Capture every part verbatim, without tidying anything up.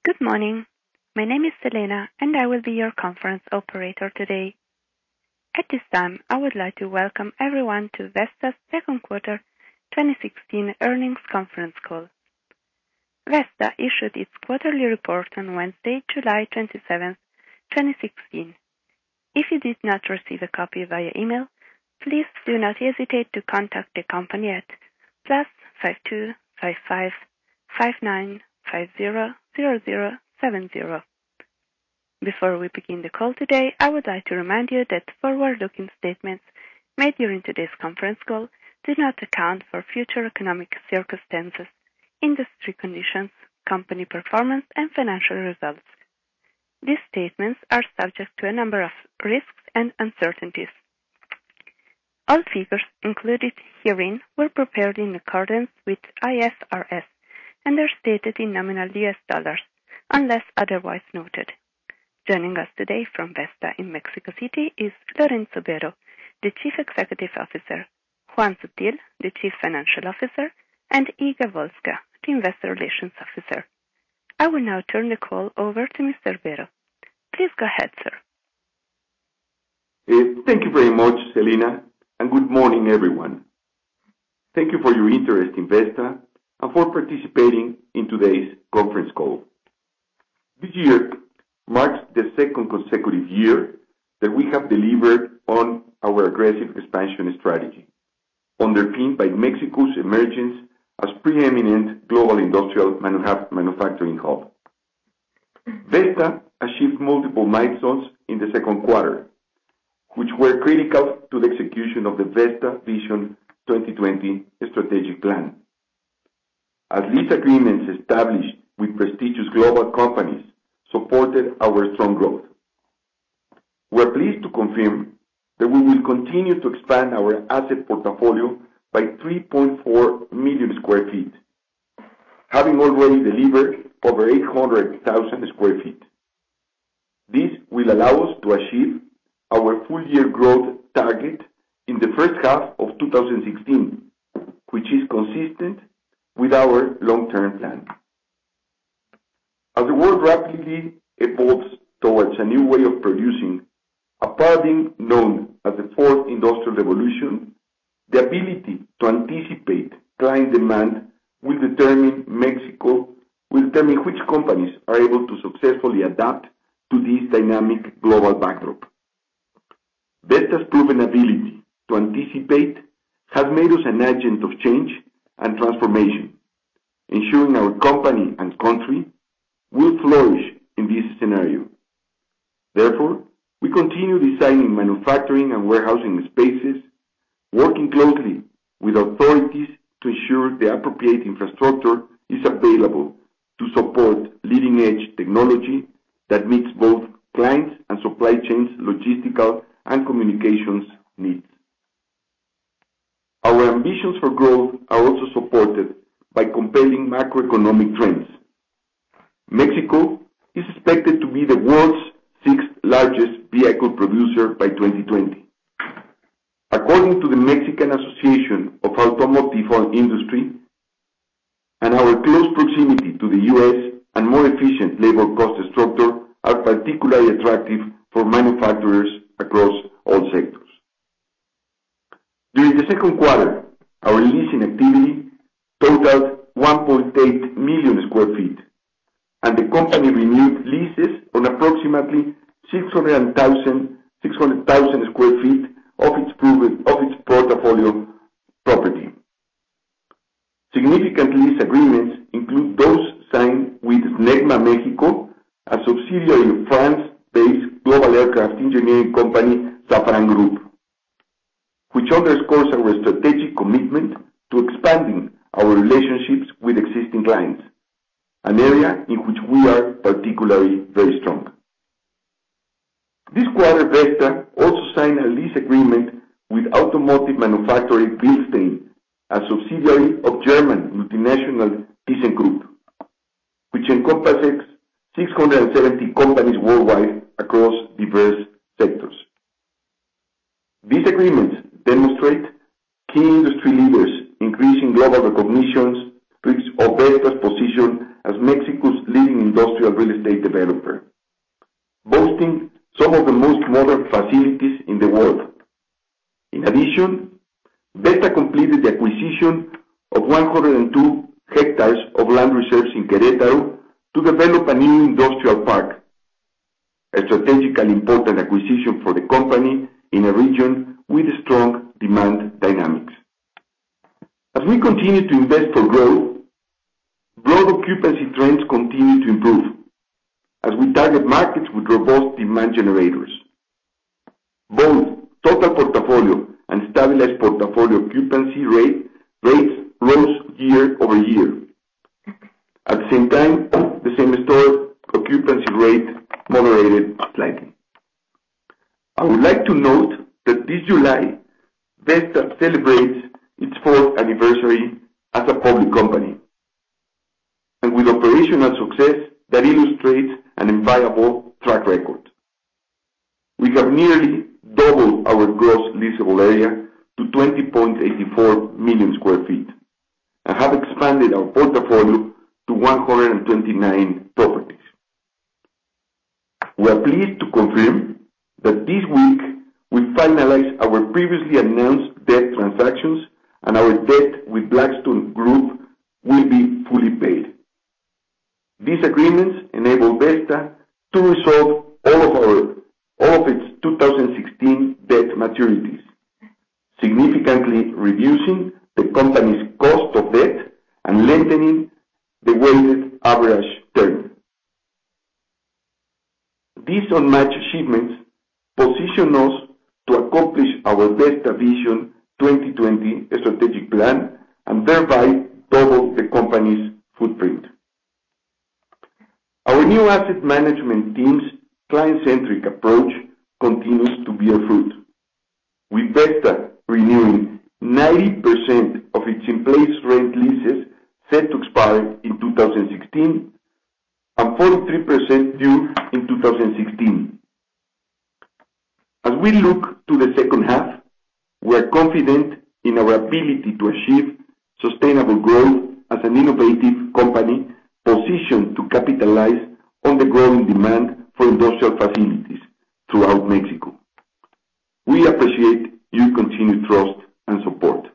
Good morning. My name is Selena, and I will be your conference operator today. At this time, I would like to welcome everyone to Vesta's second quarter twenty sixteen earnings conference call. Vesta issued its quarterly report on Wednesday, July twenty-seventh, twenty sixteen. If you did not receive a copy via email, please do not hesitate to contact the company at plus five two five five five nine five zero zero zero seven zero. Before we begin the call today, I would like to remind you that forward-looking statements made during today's conference call do not account for future economic circumstances, industry conditions, company performance, and financial results. These statements are subject to a number of risks and uncertainties. All figures included herein were prepared in accordance with I F R S and are stated in nominal U S dollars, unless otherwise noted. Joining us today from Vesta in Mexico City is Lorenzo Berho, the Chief Executive Officer, Juan Sutil, the Chief Financial Officer, and Iga Volska, the Investor Relations Officer. I will now turn the call over to Mister Berho. Please go ahead, sir. Uh, thank you very much, Selena, and good morning, everyone. Thank you for your interest in Vesta and for participating in today's conference call. This year marks the second consecutive year that we have delivered on our aggressive expansion strategy, underpinned by Mexico's emergence as preeminent global industrial manu- manufacturing hub. Vesta achieved multiple milestones in the second quarter, which were critical to the execution of the Vesta Vision twenty twenty strategic plan. As lease agreements established with prestigious global companies supported our strong growth. We are pleased to confirm that we will continue to expand our asset portfolio by three point four million square feet, having already delivered over eight hundred thousand square feet. This will allow us to achieve our full-year growth target in the first half of two thousand sixteen, which is consistent with our long-term plan. As the world rapidly evolves towards a new way of producing, a paradigm known as the fourth industrial revolution, the ability to anticipate client demand will determine Mexico, will determine which companies are able to successfully adapt to this dynamic global backdrop. Vesta's proven ability to anticipate has made us an agent of change and transformation, ensuring our company and country will flourish in this scenario. Therefore, we continue designing manufacturing and warehousing spaces, working closely with authorities to ensure the appropriate infrastructure is available to support leading-edge technology that meets both clients' and supply chains' logistical and communications needs. Our ambitions for growth are also supported by compelling macroeconomic trends. Mexico is expected to be the world's sixth largest vehicle producer by twenty twenty. According to the Mexican Association of Automotive Industry, and our close proximity to the U S and more efficient labor cost structure are particularly attractive for manufacturers across all sectors. During the second quarter, our leasing activity totaled one point eight million square feet, and the company renewed leases on approximately six hundred thousand square feet of its, proven, of its portfolio property. Significant lease agreements include those signed with Snecma Mexico, a subsidiary of France-based global aircraft engineering company Safran Group, which underscores our strategic commitment to expanding our relationships with existing clients, an area in which we are particularly very strong. This quarter, Vesta also signed a lease agreement with automotive manufacturer Bilstein, a subsidiary of German multinational ThyssenKrupp, which encompasses six hundred seventy companies worldwide across diverse sectors. These agreements demonstrate key industry leaders increasing global recognitions of Vesta's position as Mexico's leading industrial real estate developer, boasting some of the most modern facilities in the world. In addition, Vesta completed the acquisition of one hundred two hectares of land reserves in Querétaro to develop a new industrial park, a strategically important acquisition for the company in a region with strong demand dynamics. As we continue to invest for growth, broad occupancy trends continue to improve as we target markets with robust demand generators. Both total portfolio and stabilized portfolio occupancy rate rates rose year over year. At the same time, the same-store occupancy rate moderated slightly. I would like to note that this July, Vesta celebrates its fourth anniversary as a public company, and with operational success that illustrates an enviable track record. We have nearly doubled our gross leasable area to twenty point eight four million square feet and have expanded our portfolio to one hundred twenty-nine properties. We are pleased to confirm that this week we finalized our previously announced debt transactions, and our debt with Blackstone Group will be fully paid. These agreements enable Vesta to resolve all of our all of its two thousand sixteen debt maturities, significantly reducing the company's cost of debt and lengthening the weighted average term. These unmatched achievements position us to accomplish our Vesta Vision twenty twenty strategic plan and thereby double the company's footprint. Our new asset management team's client-centric approach continues to bear fruit, with Vesta renewing ninety percent of its in-place rent leases set to expire in two thousand sixteen and forty-three percent due in two thousand sixteen. As we look to the second half, we are confident in our ability to achieve sustainable growth as an innovative company positioned to capitalize on the growing demand for industrial facilities throughout Mexico. We appreciate your continued trust and support.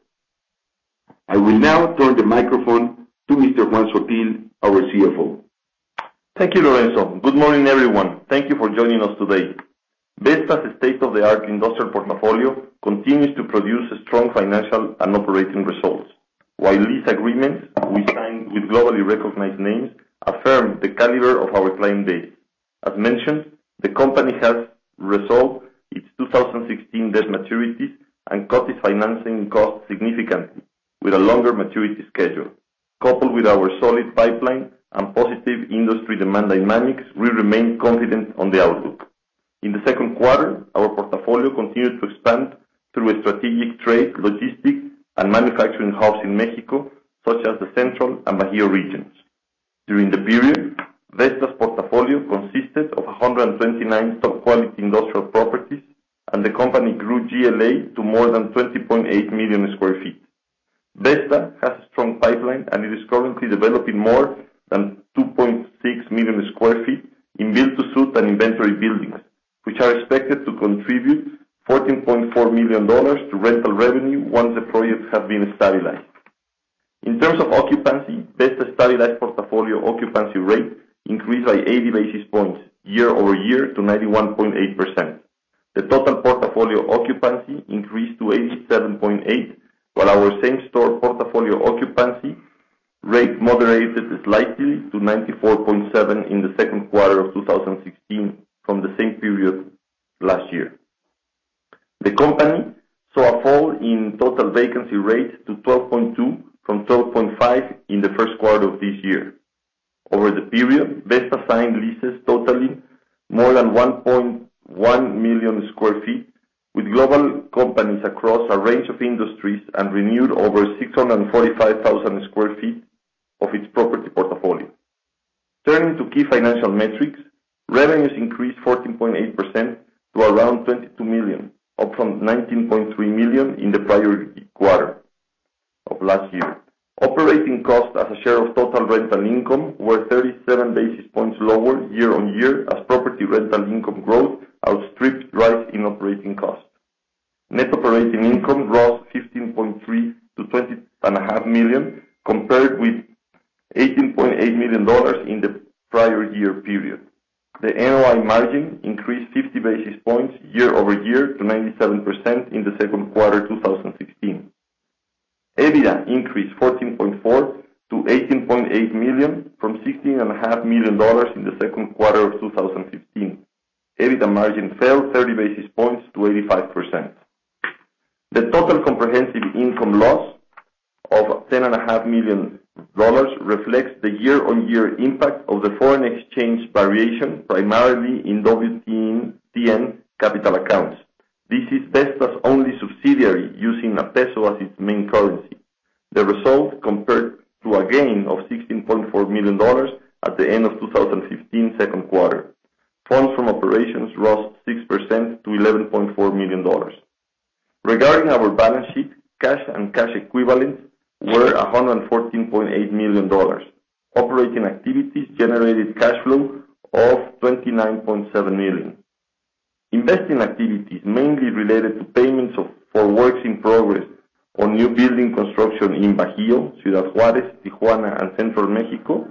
I will now turn the microphone to Mister Juan Sotil, our C F O. Thank you, Lorenzo. Good morning, everyone. Thank you for joining us today. Vesta's state-of-the-art industrial portfolio continues to produce strong financial and operating results, while lease agreements we signed with globally recognized names affirm the caliber of our client base. As mentioned, the company has resolved its two thousand sixteen debt maturities and cut its financing costs significantly with a longer maturity schedule. Coupled with our solid pipeline and positive industry demand dynamics, we remain confident on the outlook. In the second quarter, our portfolio continued to expand through a strategic trade, logistics, and manufacturing hubs in Mexico, such as the Central and Bajío regions. During the period, Vesta's portfolio consisted of one hundred twenty-nine top-quality industrial properties, and the company grew G L A to more than twenty point eight million square feet. Vesta has a strong pipeline, and it is currently developing more than two point six million square feet in build-to-suit and inventory buildings, which are expected to contribute fourteen point four million dollars to rental revenue once the projects have been stabilized. In terms of occupancy, Vesta's stabilized portfolio occupancy rate increased by eighty basis points year over year to ninety-one point eight percent. The total portfolio occupancy increased to eighty-seven point eight, while our same-store portfolio occupancy rate moderated slightly to ninety-four point seven in the second quarter of two thousand sixteen from the same period last year. The company saw a fall in total vacancy rate to twelve point two from twelve point five in the first quarter of this year. Over the period, Vesta signed leases totaling more than one point one million square feet with global companies across a range of industries and renewed over six hundred forty-five thousand square feet of its property portfolio. Turning to key financial metrics, revenues increased fourteen point eight percent to around twenty-two million, up from nineteen point three million in the prior quarter of last year. Operating costs as a share of total rental income were thirty-seven basis points lower year-on-year as property rental income growth outstripped rise in operating costs. Net operating income rose fifteen point three to twenty point five million, compared with eighteen point eight million dollars in the prior year period. The N O I margin increased fifty basis points year-over-year to ninety-seven percent in the second quarter two thousand sixteen. EBITDA increased fourteen point four to eighteen point eight million from sixteen point five million dollars in the second quarter of two thousand fifteen. EBITDA margin fell thirty basis points to eighty-five percent. The total comprehensive income loss of ten point five million dollars reflects the year-on-year impact of the foreign exchange variation, primarily in W T N capital accounts. This is Vesta's only subsidiary using a peso as its main currency. The result compared to a gain of sixteen point four million dollars at the end of two thousand fifteen second quarter. Funds from operations rose six percent to eleven point four million dollars. Regarding our balance sheet, cash and cash equivalents were one hundred fourteen point eight million dollars. Operating activities generated cash flow of twenty-nine point seven million dollars. Investing activities mainly related to payments of, for works in progress on new building construction in Bajío, Ciudad Juárez, Tijuana, and Central Mexico.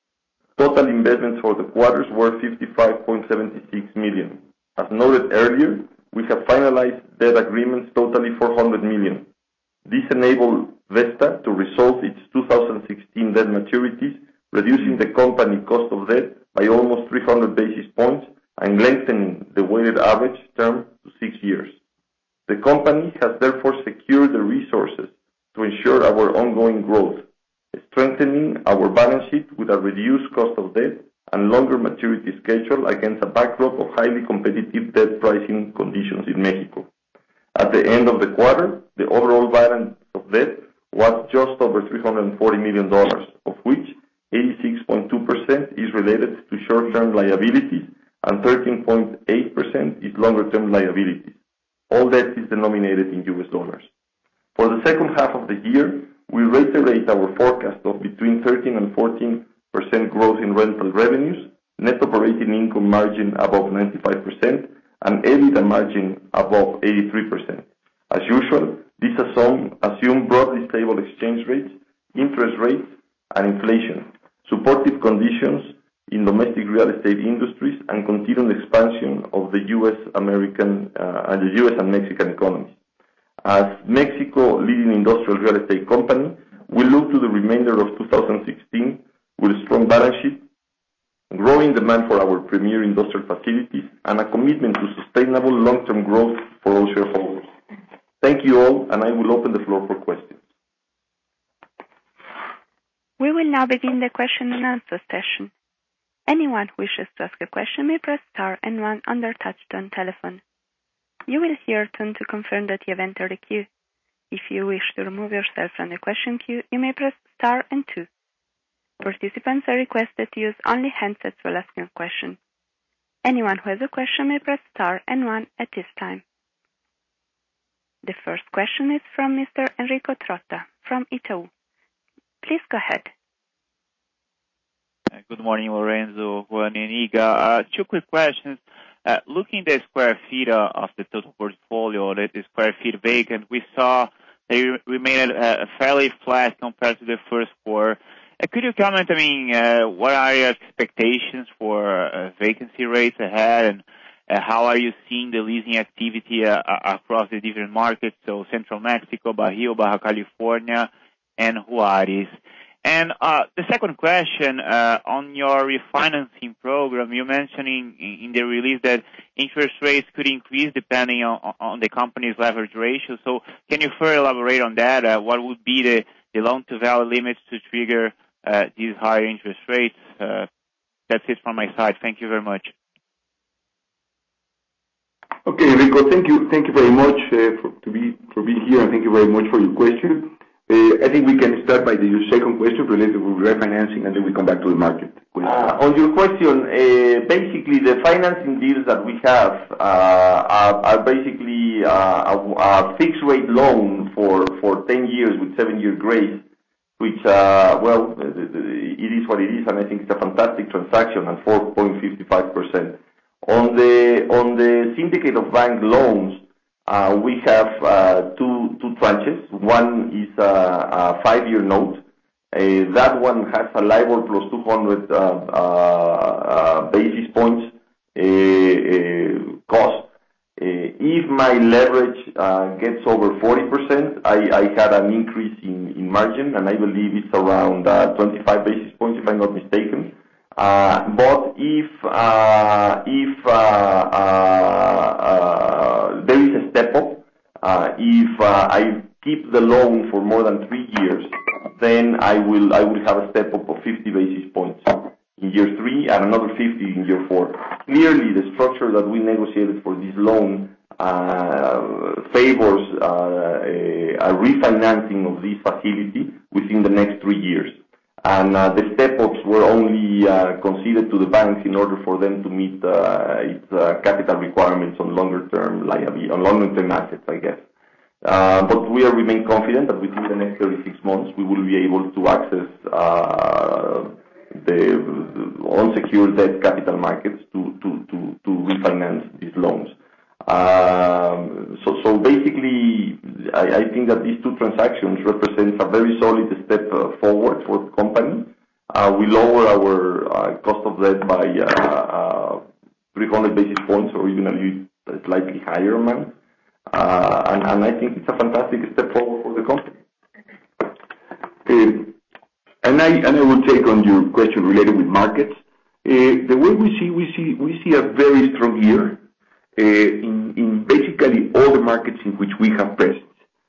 Total investments for the quarters were fifty-five point seven six million dollars. As noted earlier, we have finalized debt agreements totaling four hundred million dollars. This enabled Vesta to resolve its two thousand sixteen debt maturities, reducing the company cost of debt by almost three hundred basis points and lengthening the weighted average term to six years. The company has therefore secured the resources to ensure our ongoing growth, strengthening our balance sheet with a reduced cost of debt and longer maturity schedule against a backdrop of highly competitive debt pricing conditions in Mexico. At the end of the quarter, the overall balance of debt was just over three hundred forty million dollars, of which eighty-six point two percent is related to short-term liabilities and thirteen point eight percent is longer-term liabilities. All debt is denominated in U S dollars. For the second half of the year, we reiterate our forecast of between thirteen and fourteen percent growth in rental revenues, net operating income margin above ninety-five percent, and EBITDA margin above eighty-three percent. As usual, this assume, assume broadly stable exchange rates, interest rates, and inflation, supportive conditions in domestic real estate industries, and continued expansion of the U S American uh, and the U S and Mexican economies. As Mexico leading industrial real estate company, we look to the remainder of two thousand sixteen with a strong balance sheet, growing demand for our premier industrial facilities, and a commitment to sustainable long-term growth for all shareholders. Thank you all, and I will open the floor for questions. We will now begin the question and answer session. Anyone who wishes to ask a question may press star and one on their touch-tone telephone. You will hear a tone to confirm that you have entered a queue. If you wish to remove yourself from the question queue, you may press star and two. Participants are requested to use only handsets while asking a question. Anyone who has a question may press star and one at this time. The first question is from Mister Enrico Trotta from Itaú. Please go ahead. Good morning, Lorenzo, Juan, and Iga. Uh, two quick questions. Uh, looking at the square feet uh, of the total portfolio, the square feet vacant, we saw they remained uh, fairly flat compared to the first quarter. Uh, could you comment, I mean, uh, what are your expectations for uh, vacancy rates ahead, and uh, how are you seeing the leasing activity uh, across the different markets, so Central Mexico, Bajío, Baja California, and Juárez? And uh, the second question, uh, on your refinancing program, you mentioned in, in the release that interest rates could increase depending on, on the company's leverage ratio. So can you further elaborate on that? Uh, what would be the, the loan-to-value limits to trigger uh, these higher interest rates? Uh, that's it from my side. Thank you very much. Okay, Enrico, thank you, thank you very much uh, for to be for being here, and thank you very much for your question. Uh, I think we can start by the second question related with refinancing, and then we come back to the market. Uh, on your question, uh, basically the financing deals that we have uh, are, are basically uh, a, a fixed rate loan for, for ten years with seven year grace which, uh, well, it is what it is, and I think it's a fantastic transaction at four point five five percent. On the on the syndicate of bank loans, uh, we have uh, two two tranches. One is a, a five-year note. Uh, that one has a LIBOR plus two hundred uh, uh, uh, basis points uh, uh, cost. Uh, if my leverage uh, gets over forty percent, I, I had an increase in, in margin, and I believe it's around uh, twenty-five basis points, if I'm not mistaken. Uh, but if uh, if uh, uh, uh, there is a step up, uh, if uh, I keep the loan for more than three years, then I will I will have a step up of fifty basis points in year three and another fifty in year four. Clearly, the structure that we negotiated for this loan uh, favors uh, a, a refinancing of this facility within the next three years. And uh, the step-ups were only uh, conceded to the banks in order for them to meet uh, its uh, capital requirements on longer-term liability, on longer-term assets, I guess. Uh, but we are remain confident that within the next thirty-six months we will be able to access uh, the, the unsecured debt capital markets to to to, to refinance these loans. Um, so, so basically, I, I think that these two transactions represent a very solid step uh, forward for the company. Uh, we lower our uh, cost of debt by uh, uh, three hundred basis points, or even a slightly higher amount. Uh, and, and I think it's a fantastic step forward for the company. Uh, and I and I will take on your question related with markets. Uh, the way we see we see we see a very strong year. Uh, in, in basically all the markets in which we have presence.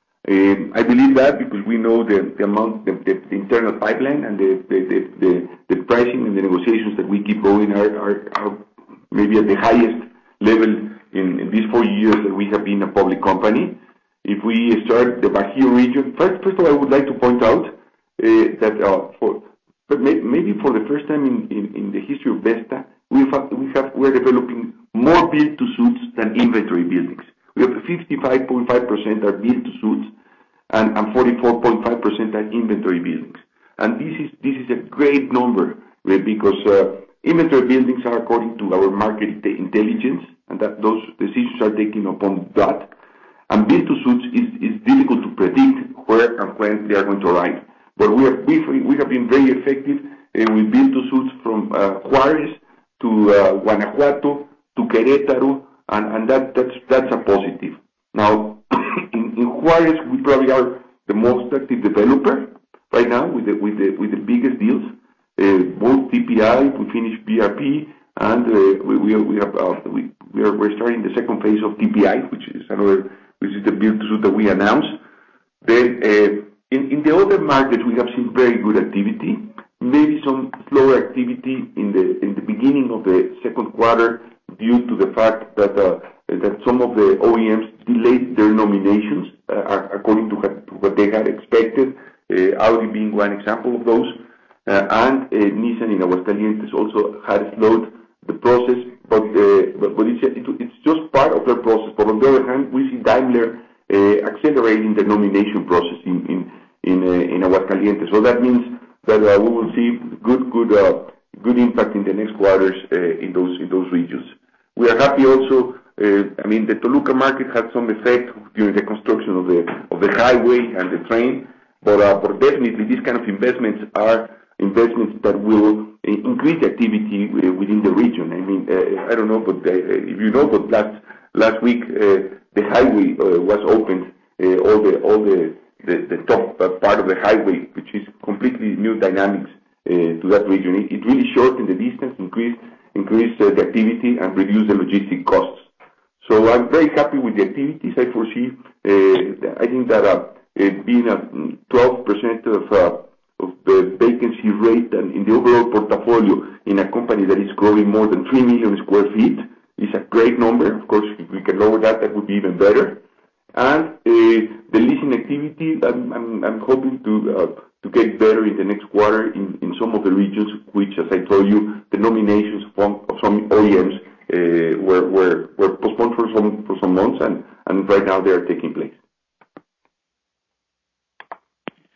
Um, I believe that because we know the, the amount, the, the, the internal pipeline and the, the, the, the pricing and the negotiations that we keep going are, are, are maybe at the highest level in, in these four years that we have been a public company. If we start the Bajío region, first, first of all, I would like to point out uh, that uh, for but may, maybe for the first time in, in, in the history of Vesta, we have we have we're developing more build-to-suits than inventory buildings. We have fifty-five point five percent are build-to-suits and, and forty-four point five percent are inventory buildings. And this is this is a great number because uh, inventory buildings are according to our market intelligence, and that those decisions are taken upon that. And build-to-suits is, is difficult to predict where and when they are going to arrive. But we have we, we have been very effective uh, with build-to-suits from uh, Juárez to uh, Guanajuato to Querétaro, and, and that, that's that's a positive. Now, in, in Juárez, we probably are the most active developer right now with the with the with the biggest deals. Uh, both T P I, we finished B R P, and uh, we we, we have uh, we we are we're starting the second phase of T P I, which is another which is the build-to-suit that we announced. Then uh, in in the other markets, we have seen very good activity. Maybe some slower activity in the in the beginning of the second quarter due to the fact that uh, that some of the O E Ms delayed their nominations uh, according to what they had expected. Uh, Audi being one example of those, uh, and uh, Nissan in Aguascalientes also had slowed the process, but uh, but, but it's, it, it's just part of their process. But on the other hand, we see Daimler uh, accelerating the nomination process in in in, uh, in Aguascalientes. So that means that uh, we will see good good uh, good impact in the next quarters uh, in those in those regions. We are happy also. Uh, I mean, the Toluca market had some effect during the construction of the of the highway and the train, but uh, but definitely these kind of investments are investments that will uh, increase the activity uh, within the region. I mean, uh, I don't know, but uh, if you know, but last last week uh, the highway uh, was opened. Uh, all the all the The, the top uh, part of the highway, which is completely new dynamics uh, to that region. It, it really shortened the distance, increased increased uh, the activity, and reduced the logistic costs. So I'm very happy with the activities. I foresee, uh, I think that uh, uh, being a twelve percent of, uh, of the vacancy rate and in the overall portfolio in a company that is growing more than three million square feet is a great number. Of course, if we can lower that, that would be even better. And uh, the leasing activity, I'm, I'm, I'm hoping to uh, to get better in the next quarter in, in some of the regions, which, as I told you, the nominations from, of some O E Ms uh, were, were were postponed for some for some months, and, and right now they are taking place.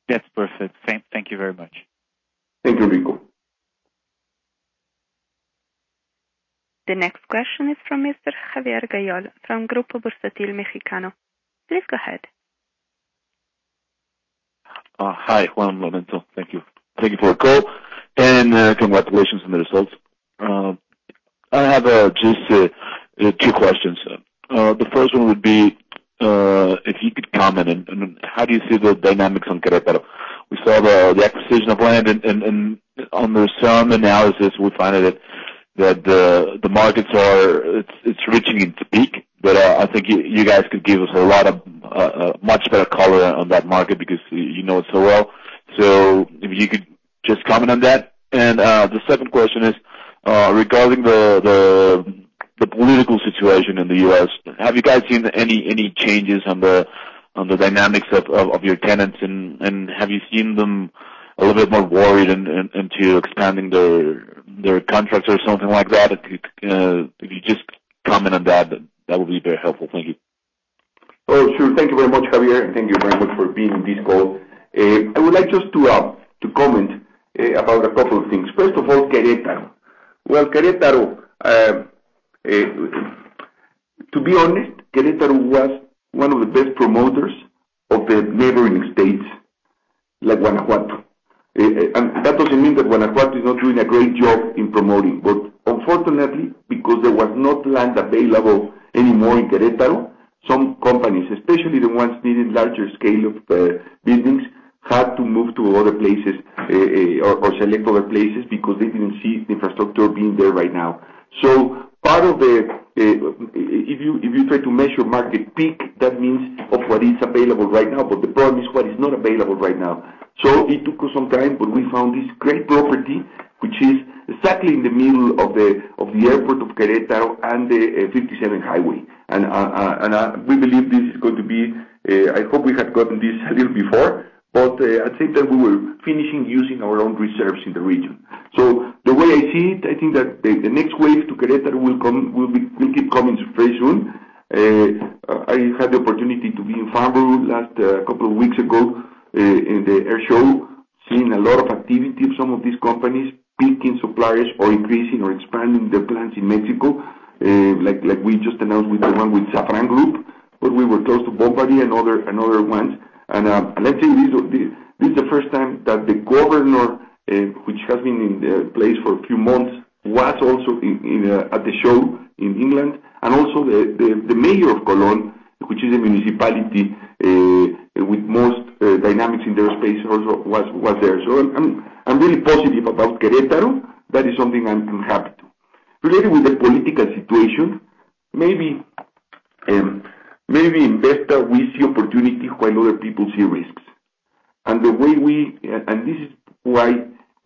That's perfect. Thank, thank you very much. Thank you, Rico. The next question is from Mister Javier Gayol from Grupo Bursátil Mexicano. Please go ahead. Uh, hi, Juan Lorenzo. Thank you. Thank you for the call, and uh, congratulations on the results. Uh, I have uh, just uh, uh, two questions. Uh, the first one would be uh, if you could comment on, on how do you see the dynamics on Querétaro? We saw the, the acquisition of land, and, and, and under some analysis, we find that that the the markets are it's, it's reaching its peak. But uh, I think you, you guys could give us a lot of uh, uh, much better color on that market because you know it so well. So if you could just comment on that. And uh, the second question is uh, regarding the, the the political situation in the U S. Have you guys seen any any changes on the on the dynamics of, of, of your tenants, and, and have you seen them a little bit more worried in, in, into expanding their their contracts or something like that? If you, uh, if you just comment on that, that would be very helpful. Thank you. Oh, sure. Thank you very much, Javier, and thank you very much for being in this call. Uh, I would like just to uh, to comment uh, about a couple of things. First of all, Querétaro. Well, Querétaro, uh, uh, to be honest, Querétaro was one of the best promoters of the neighboring states, like Guanajuato. Uh, and that doesn't mean that Guanajuato is not doing a great job in promoting, but unfortunately, because there was not land available anymore in Querétaro, some companies, especially the ones needing larger scale of uh, buildings, had to move to other places uh, uh, or, or select other places because they didn't see the infrastructure being there right now. So part of the, uh, if you if you try to measure market peak, that means of what is available right now, but the problem is what is not available right now. So it took us some time, but we found this great property, which is exactly in the middle of the of the airport of Querétaro and the uh, fifty-seven highway. And uh, uh, and uh, we believe this is going to be. Uh, I hope we had gotten this a little before, but uh, at the same time we were finishing using our own reserves in the region. So the way I see it, I think that the, the next wave to Querétaro will come, will be, will keep coming very soon. Uh, I had the opportunity to be in Farnborough last uh, couple of weeks ago uh, in the air show, seeing a lot of activity of some of these companies picking suppliers or increasing or expanding their plants in Mexico, uh, like like we just announced with the one with Safran Group, but we were close to Bombardier and other and other ones. And, um, and let's say this, this is the first time that the governor, uh, which has been in uh, place for a few months, was also in, in, uh, at the show in England, and also the, the, the mayor of Colón, which is a municipality uh, with most uh, dynamics in their space, also was was there. So I'm I'm, I'm really positive about Querétaro. That is something I'm, I'm happy to. Related with the political situation, maybe um, maybe in Vesta we see opportunity while other people see risks, and the way we and this is why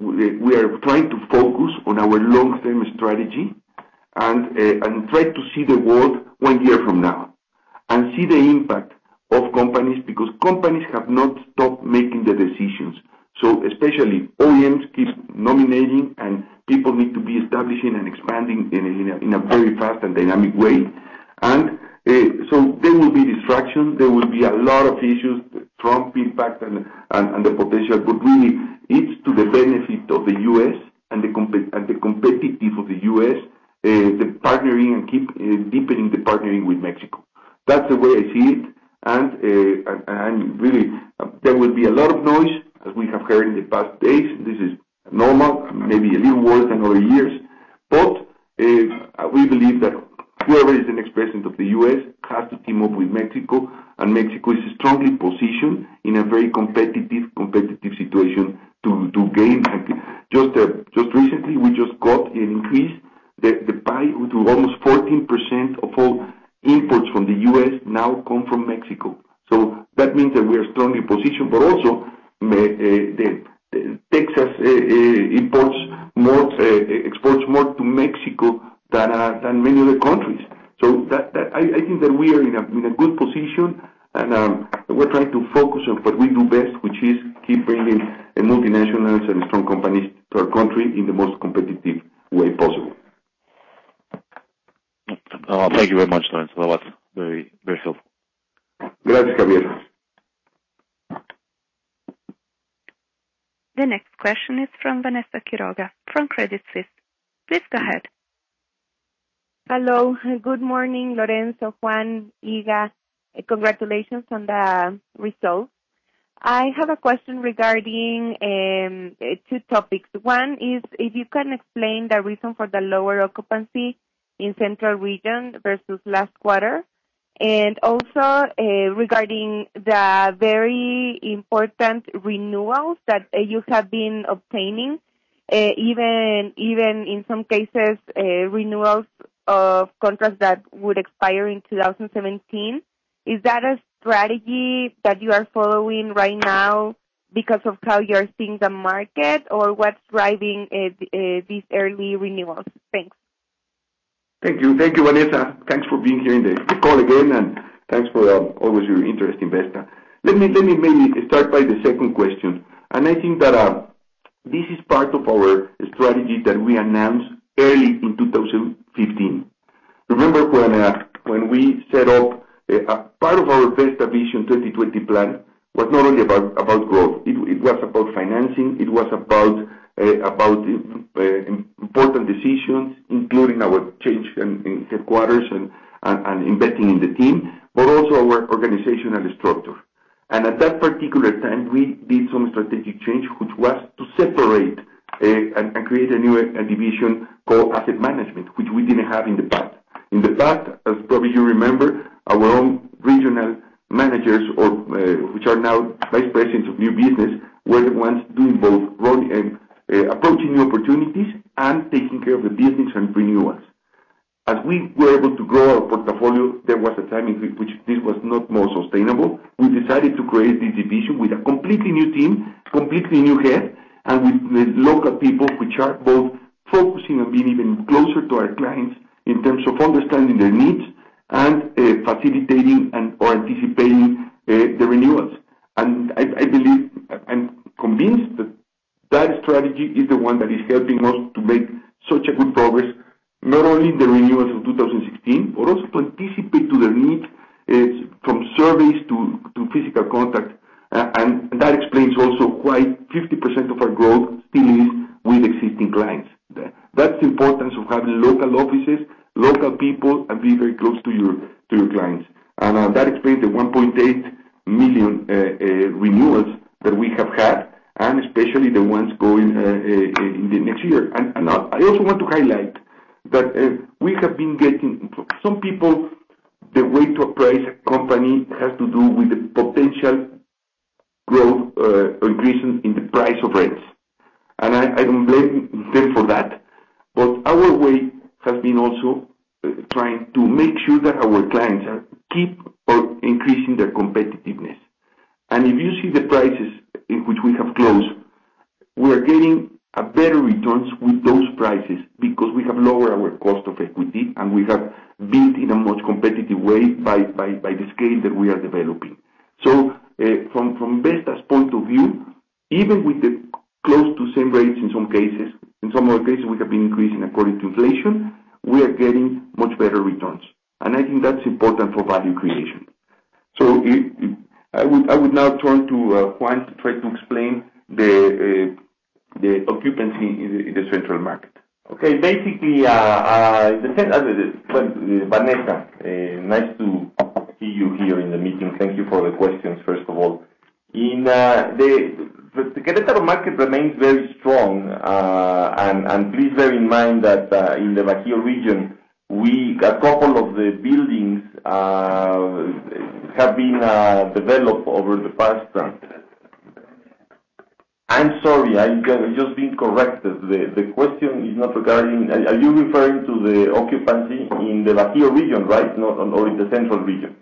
we are trying to focus on our long-term strategy and uh, and try to see the world one year from now and see the impact of companies, because companies have not stopped making the decisions. So especially O E Ms keep nominating, and people need to be establishing and expanding in a, in a, in a very fast and dynamic way. And uh, so there will be distraction, there will be a lot of issues, Trump impact and, and, and the potential, but really it's to the benefit of the U S and the, comp- and the competitive of the U S, uh, the partnering and keep uh, deepening the partnering with Mexico. That's the way I see it, and, uh, and, and really uh, there will be a lot of noise, as we have heard in the past days. This is normal, maybe a little worse than other years, but uh, we believe that whoever is the next president of the U S has to team up with Mexico, and Mexico is strongly positioned in a very competitive, competitive situation to, to gain. Just uh, just recently, we just got an increase, the, the pie to almost fourteen percent of all imports from the U S now come from Mexico. So that means that we are strongly positioned, but also uh, the, the Texas uh, uh, imports more, uh, exports more to Mexico than uh, than many other countries. So that, that I, I think that we are in a in a good position, and um, we're trying to focus on what we do best, which is keep bringing uh, multinationals and strong companies to our country in the most competitive way possible. Uh, thank you very much, Lorenzo. That was very, very helpful. Gracias, Javier. question is from Vanessa Quiroga from Credit Suisse. Please go ahead. Hello. Good morning, Lorenzo, Juan, Iga. Congratulations on the results. I have a question regarding um, two topics. One is if you can explain the reason for the lower occupancy in Central Region versus last quarter, and also uh, regarding the very important renewals that uh, you have been obtaining, uh, even even in some cases uh, renewals of contracts that would expire in two thousand seventeen. Is that a strategy that you are following right now because of how you're seeing the market, or what's driving uh, uh, these early renewals? Thanks. Thank you. Thank you, Vanessa. Thanks for being here in the, the call again, and thanks for um, always your interest in Vesta. Let me let me maybe start by the second question. And I think that uh, this is part of our strategy that we announced early in two thousand fifteen. Remember when uh, when we set up Uh, part of our Vesta Vision twenty twenty plan was not only about, about growth. It, it was about financing. It was about uh, about uh, important decisions, including our change in, in headquarters and, and, and investing in the team, but also our organizational structure. And at that particular time, we did some strategic change, which was to separate uh, and, and create a new a division called asset management, which we didn't have in the past. In the past, as probably you remember, our own regional managers, or uh, which are now vice presidents of new business, were the ones doing both running, uh, uh, approaching new opportunities and taking care of the business and renewals. As we were able to grow our portfolio, there was a time in which this was not more sustainable. We decided to create this division with a completely new team, completely new head, and with the local people which are both focusing on being even closer to our clients in terms of understanding their needs and uh, facilitating and or anticipating uh, the renewals. And I, I believe, I'm convinced that that strategy is the one that is helping us to make such a good progress, not only in the renewals of two thousand sixteen, but also to anticipate to their needs uh, from surveys to, to physical contact. Uh, and, and that explains also why fifty percent of our growth still is with existing clients. That's the importance of having local offices, local people, and be very close to your to your clients. And uh, that explains the one point eight million uh, uh, renewals that we have had, and especially the ones going uh, uh, in the next year. And, and I also want to highlight that uh, we have been getting, some people, the way to appraise a company has to do with the potential growth uh, or increase in the price of rents. And I, I don't blame them for that. But our way has been also uh, trying to make sure that our clients are keep or increasing their competitiveness. And if you see the prices in which we have closed, we are getting a better returns with those prices because we have lowered our cost of equity and we have built in a much competitive way by, by, by the scale that we are developing. So uh, from, from Vesta's point of view, even with the close to same rates in some cases, in some other cases we have been increasing according to inflation, we are getting much better returns. And I think that's important for value creation. So it, it, I would I would now turn to uh, Juan to try to explain the uh, the occupancy in the, in the central market. Okay, basically, uh, uh, the, uh, well, uh, Vanessa, uh, nice to see you here in the meeting. Thank you for the questions, first of all. In uh, the The Querétaro market remains very strong, uh, and, and please bear in mind that uh, in the Bajío region, we a couple of the buildings uh, have been uh, developed over the past. Uh, I'm sorry, I just been corrected. The the question is not regarding. Are you referring to the occupancy in the Bajío region, right? Not or in the central region?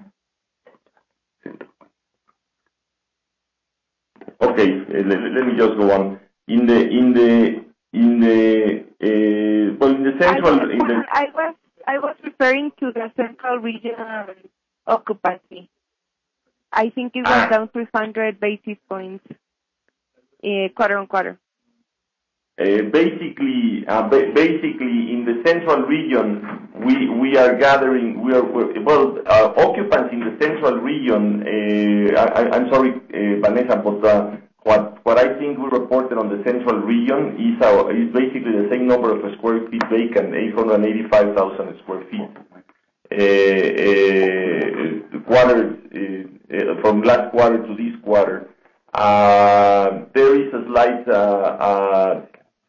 Okay, let, let me just go on. In the in the in the uh, well in the central I was, in the I was I was referring to the central region occupancy. I think it went ah. down three hundred basis points uh, quarter on quarter. Uh, basically, uh, ba- basically in the central region, we we are gathering. We are well uh, occupancy in the central region. Uh, I, I'm sorry, uh, Vanessa, but uh, what what I think we reported on the central region is our, is basically the same number of square feet vacant, eight hundred eighty-five thousand square feet. Uh, uh, quarter uh, from last quarter to this quarter, uh, there is a slight uh, uh,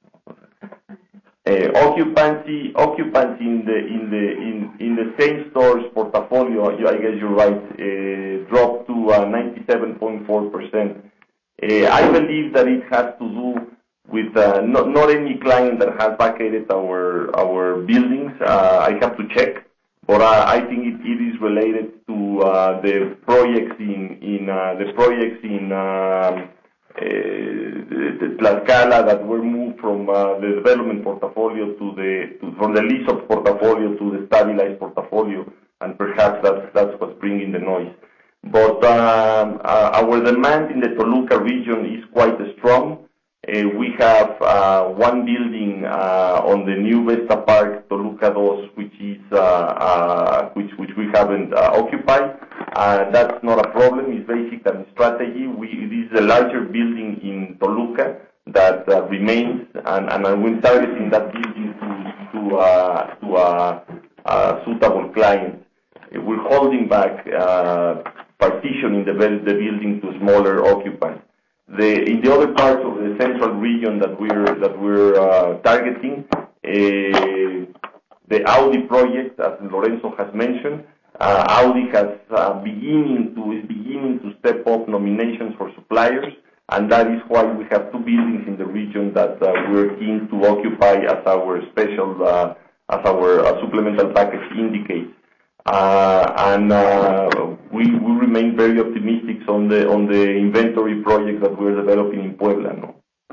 uh, occupancy occupancy in the in the in, in the same stores portfolio. I guess you're right. Uh, dropped to uh, ninety-seven point four percent. Uh, I believe that it has to do with uh, not, not any client that has vacated our our buildings. Uh, I have to check, but uh, I think it, it is related to uh, the projects in in uh, the projects in uh, uh, Tlaxcala that were moved from uh, the development portfolio to the to, from the lease of portfolio to the stabilized portfolio, and perhaps that's that's what's bringing the noise. But um, uh, our demand in the Toluca region is quite strong. Uh, we have uh, one building uh, on the new Vesta Park, Toluca two, which is uh, uh, which which we haven't uh, occupied. Uh, that's not a problem. It's basic and strategy. We, it is the larger building in Toluca that uh, remains, and, and we're targeting that building to to uh, to uh, uh, suitable clients. We're holding back uh, partitioning the, the building to smaller occupants. The, in the other parts of the central region that we're that we're uh, targeting, uh, the Audi project, as Lorenzo has mentioned, uh, Audi has uh, beginning to is beginning to step up nominations for suppliers, and that is why we have two buildings in the region that uh, we're keen to occupy, as our special uh, as our uh, supplemental package indicates. Uh, and uh, we, we remain very optimistic on the on the inventory project that we're developing in Puebla. No?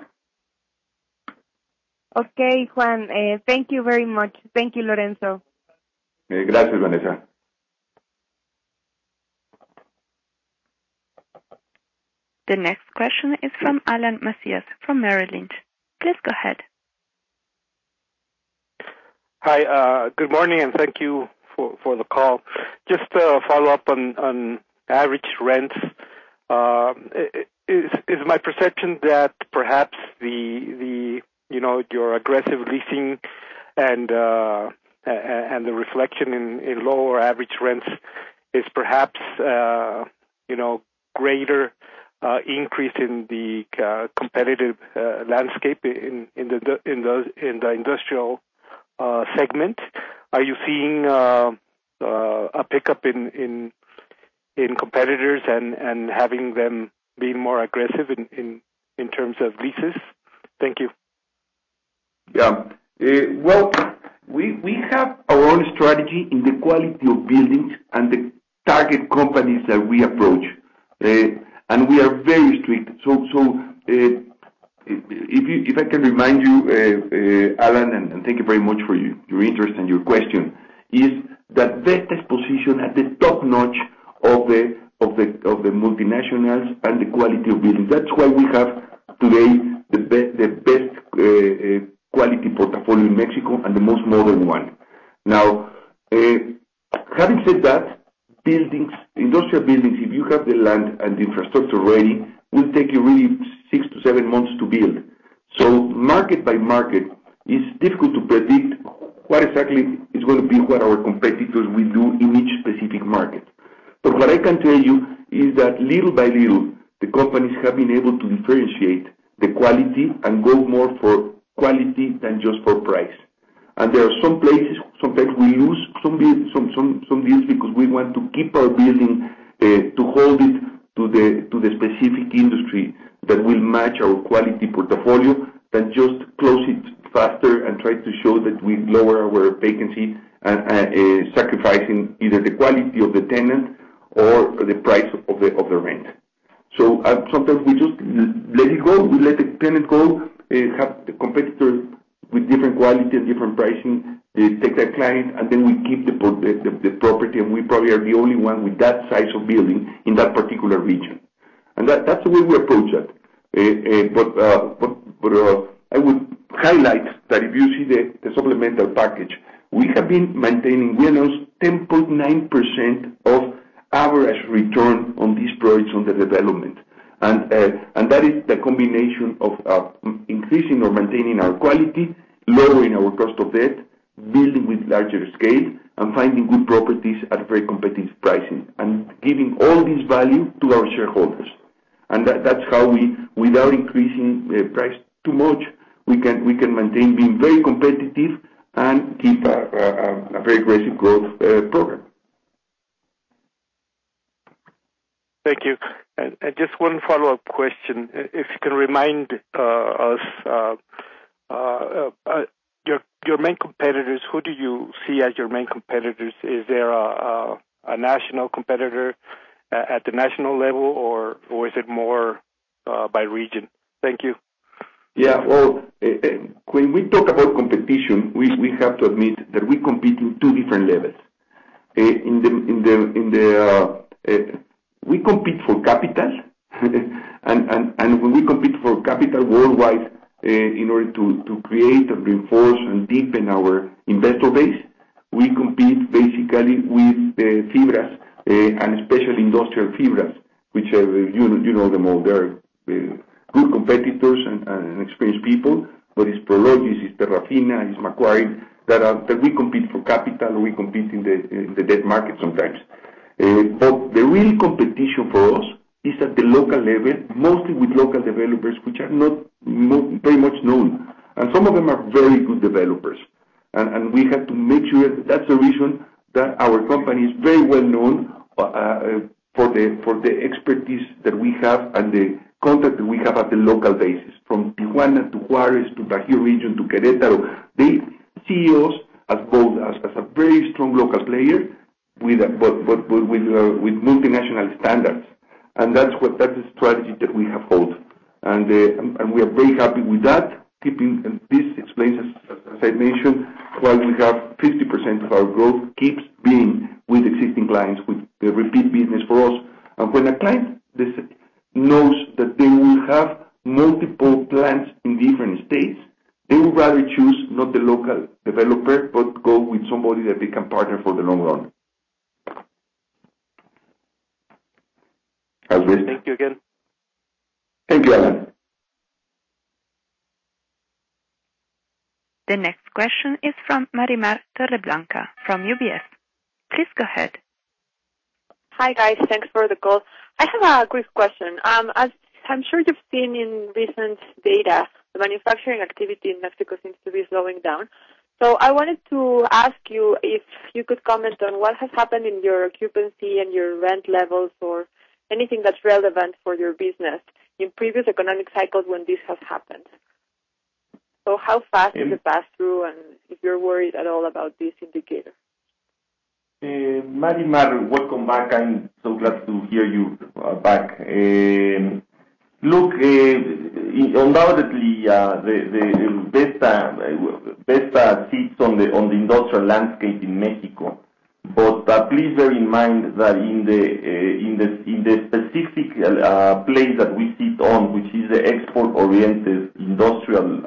Okay, Juan. Uh, thank you very much. Thank you, Lorenzo. Eh, gracias, Vanessa. The next question is from Alan Macias from Merrill Lynch. Please go ahead. Hi. Uh, good morning, and thank you for, for the call. Just to follow up on, on average rents, uh, is, is my perception that perhaps the, the you know, your aggressive leasing and uh, and the reflection in, in lower average rents is perhaps, uh, you know, greater uh, increase in the uh, competitive uh, landscape in, in, the, in, the, in the industrial uh, segment? Are you seeing uh, uh, a pickup in, in in competitors and, and having them being more aggressive in, in, in terms of leases? Thank you. Yeah. Uh, well, we we have our own strategy in the quality of buildings and the target companies that we approach, uh, and we are very strict. So so. Uh, If you, if I can remind you, uh, uh, Alan, and, and thank you very much for your, your interest and your question, is that Vesta is positioned at the top notch of the of the of the multinationals and the quality of buildings. That's why we have today the best the best uh, uh, quality portfolio in Mexico and the most modern one. Now, uh, having said that, buildings, industrial buildings, if you have the land and the infrastructure ready, will take you really six to seven months to build. So market by market, it's difficult to predict what exactly is going to be what our competitors will do in each specific market. But what I can tell you is that little by little, the companies have been able to differentiate the quality and go more for quality than just for price. And there are some places, sometimes we lose some some some, some deals because we want to keep our building uh, to hold it to the to the specific industry that will match our quality portfolio than just close it faster and try to show that we lower our vacancy and uh, uh, sacrificing either the quality of the tenant or the price of the of the rent. So uh, sometimes we just let it go. We let the tenant go, uh, have the competitors with different quality and different pricing, uh, take that client, and then we keep the, the, the property, and we probably are the only one with that size of building in that particular region. And that, that's the way we approach that. Uh, uh, but uh, but, but uh, I would highlight that if you see the, the supplemental package, we have been maintaining, we announced ten point nine percent of average return on these projects on the development. And, uh, and that is the combination of uh, increasing or maintaining our quality, lowering our cost of debt, building with larger scale, and finding good properties at very competitive pricing, and giving all this value to our shareholders. And that, that's how we, without increasing uh, price too much, we can we can maintain being very competitive and keep a, a, a very aggressive growth uh, program. Thank you. And, and just one follow-up question. If you can remind uh, us, uh, uh, uh, your your main competitors, who do you see as your main competitors? Is there a, a, a national competitor at the national level, or, or is it more uh, by region? Thank you. Yeah, well, uh, uh, when we talk about competition, we, we have to admit that we compete in two different levels. Uh, in the in the in the uh, uh, we compete for capital, and, and and when we compete for capital worldwide, uh, in order to, to create and reinforce and deepen our investor base, we compete basically with uh, fibras, uh, and especially industrial fibras, which are, you you know them all. They're uh, good competitors and, and experienced people, but it's Prologis, it's Terrafina, it's Macquarie that are that we compete for capital, or we compete in the in the debt market sometimes. Uh, but the real competition for us is at the local level, mostly with local developers, which are not mo- very much known, and some of them are very good developers, and, and we have to make sure that that's the reason that our company is very well known uh, uh, for the for the expertise that we have and the contact that we have at the local basis, from Tijuana to Juarez to Bajío region to Querétaro. They see us as both as, as a very strong local player, with a, but but, but with uh, with multinational standards, and that's what that's the strategy that we have hold, and uh, and, and we are very happy with that. Keeping and this explains, as, as I mentioned, why we have fifty percent of our growth keeps being with existing clients, with the repeat business for us. And when a client this, knows that they will have multiple plants in different states, they would rather choose not the local developer, but go with somebody that they can partner for the long run. Thank you again. Thank you, Alan. The next question is from Marimar Torreblanca from U B S. Please go ahead. Hi, guys. Thanks for the call. I have a quick question. Um, as I'm sure you've seen in recent data, the manufacturing activity in Mexico seems to be slowing down. So I wanted to ask you if you could comment on what has happened in your occupancy and your rent levels, or anything that's relevant for your business in previous economic cycles when this has happened. So how fast is the pass-through, and if you're worried at all about this indicator? Uh, Marimar, welcome back. I'm so glad to hear you uh, back. Um, look, uh, undoubtedly, uh, the, the Vesta, Vesta sits on the on the industrial landscape in Mexico. But uh, please bear in mind that in the uh, in the in the specific uh, place that we sit on, which is the export-oriented, industrial-led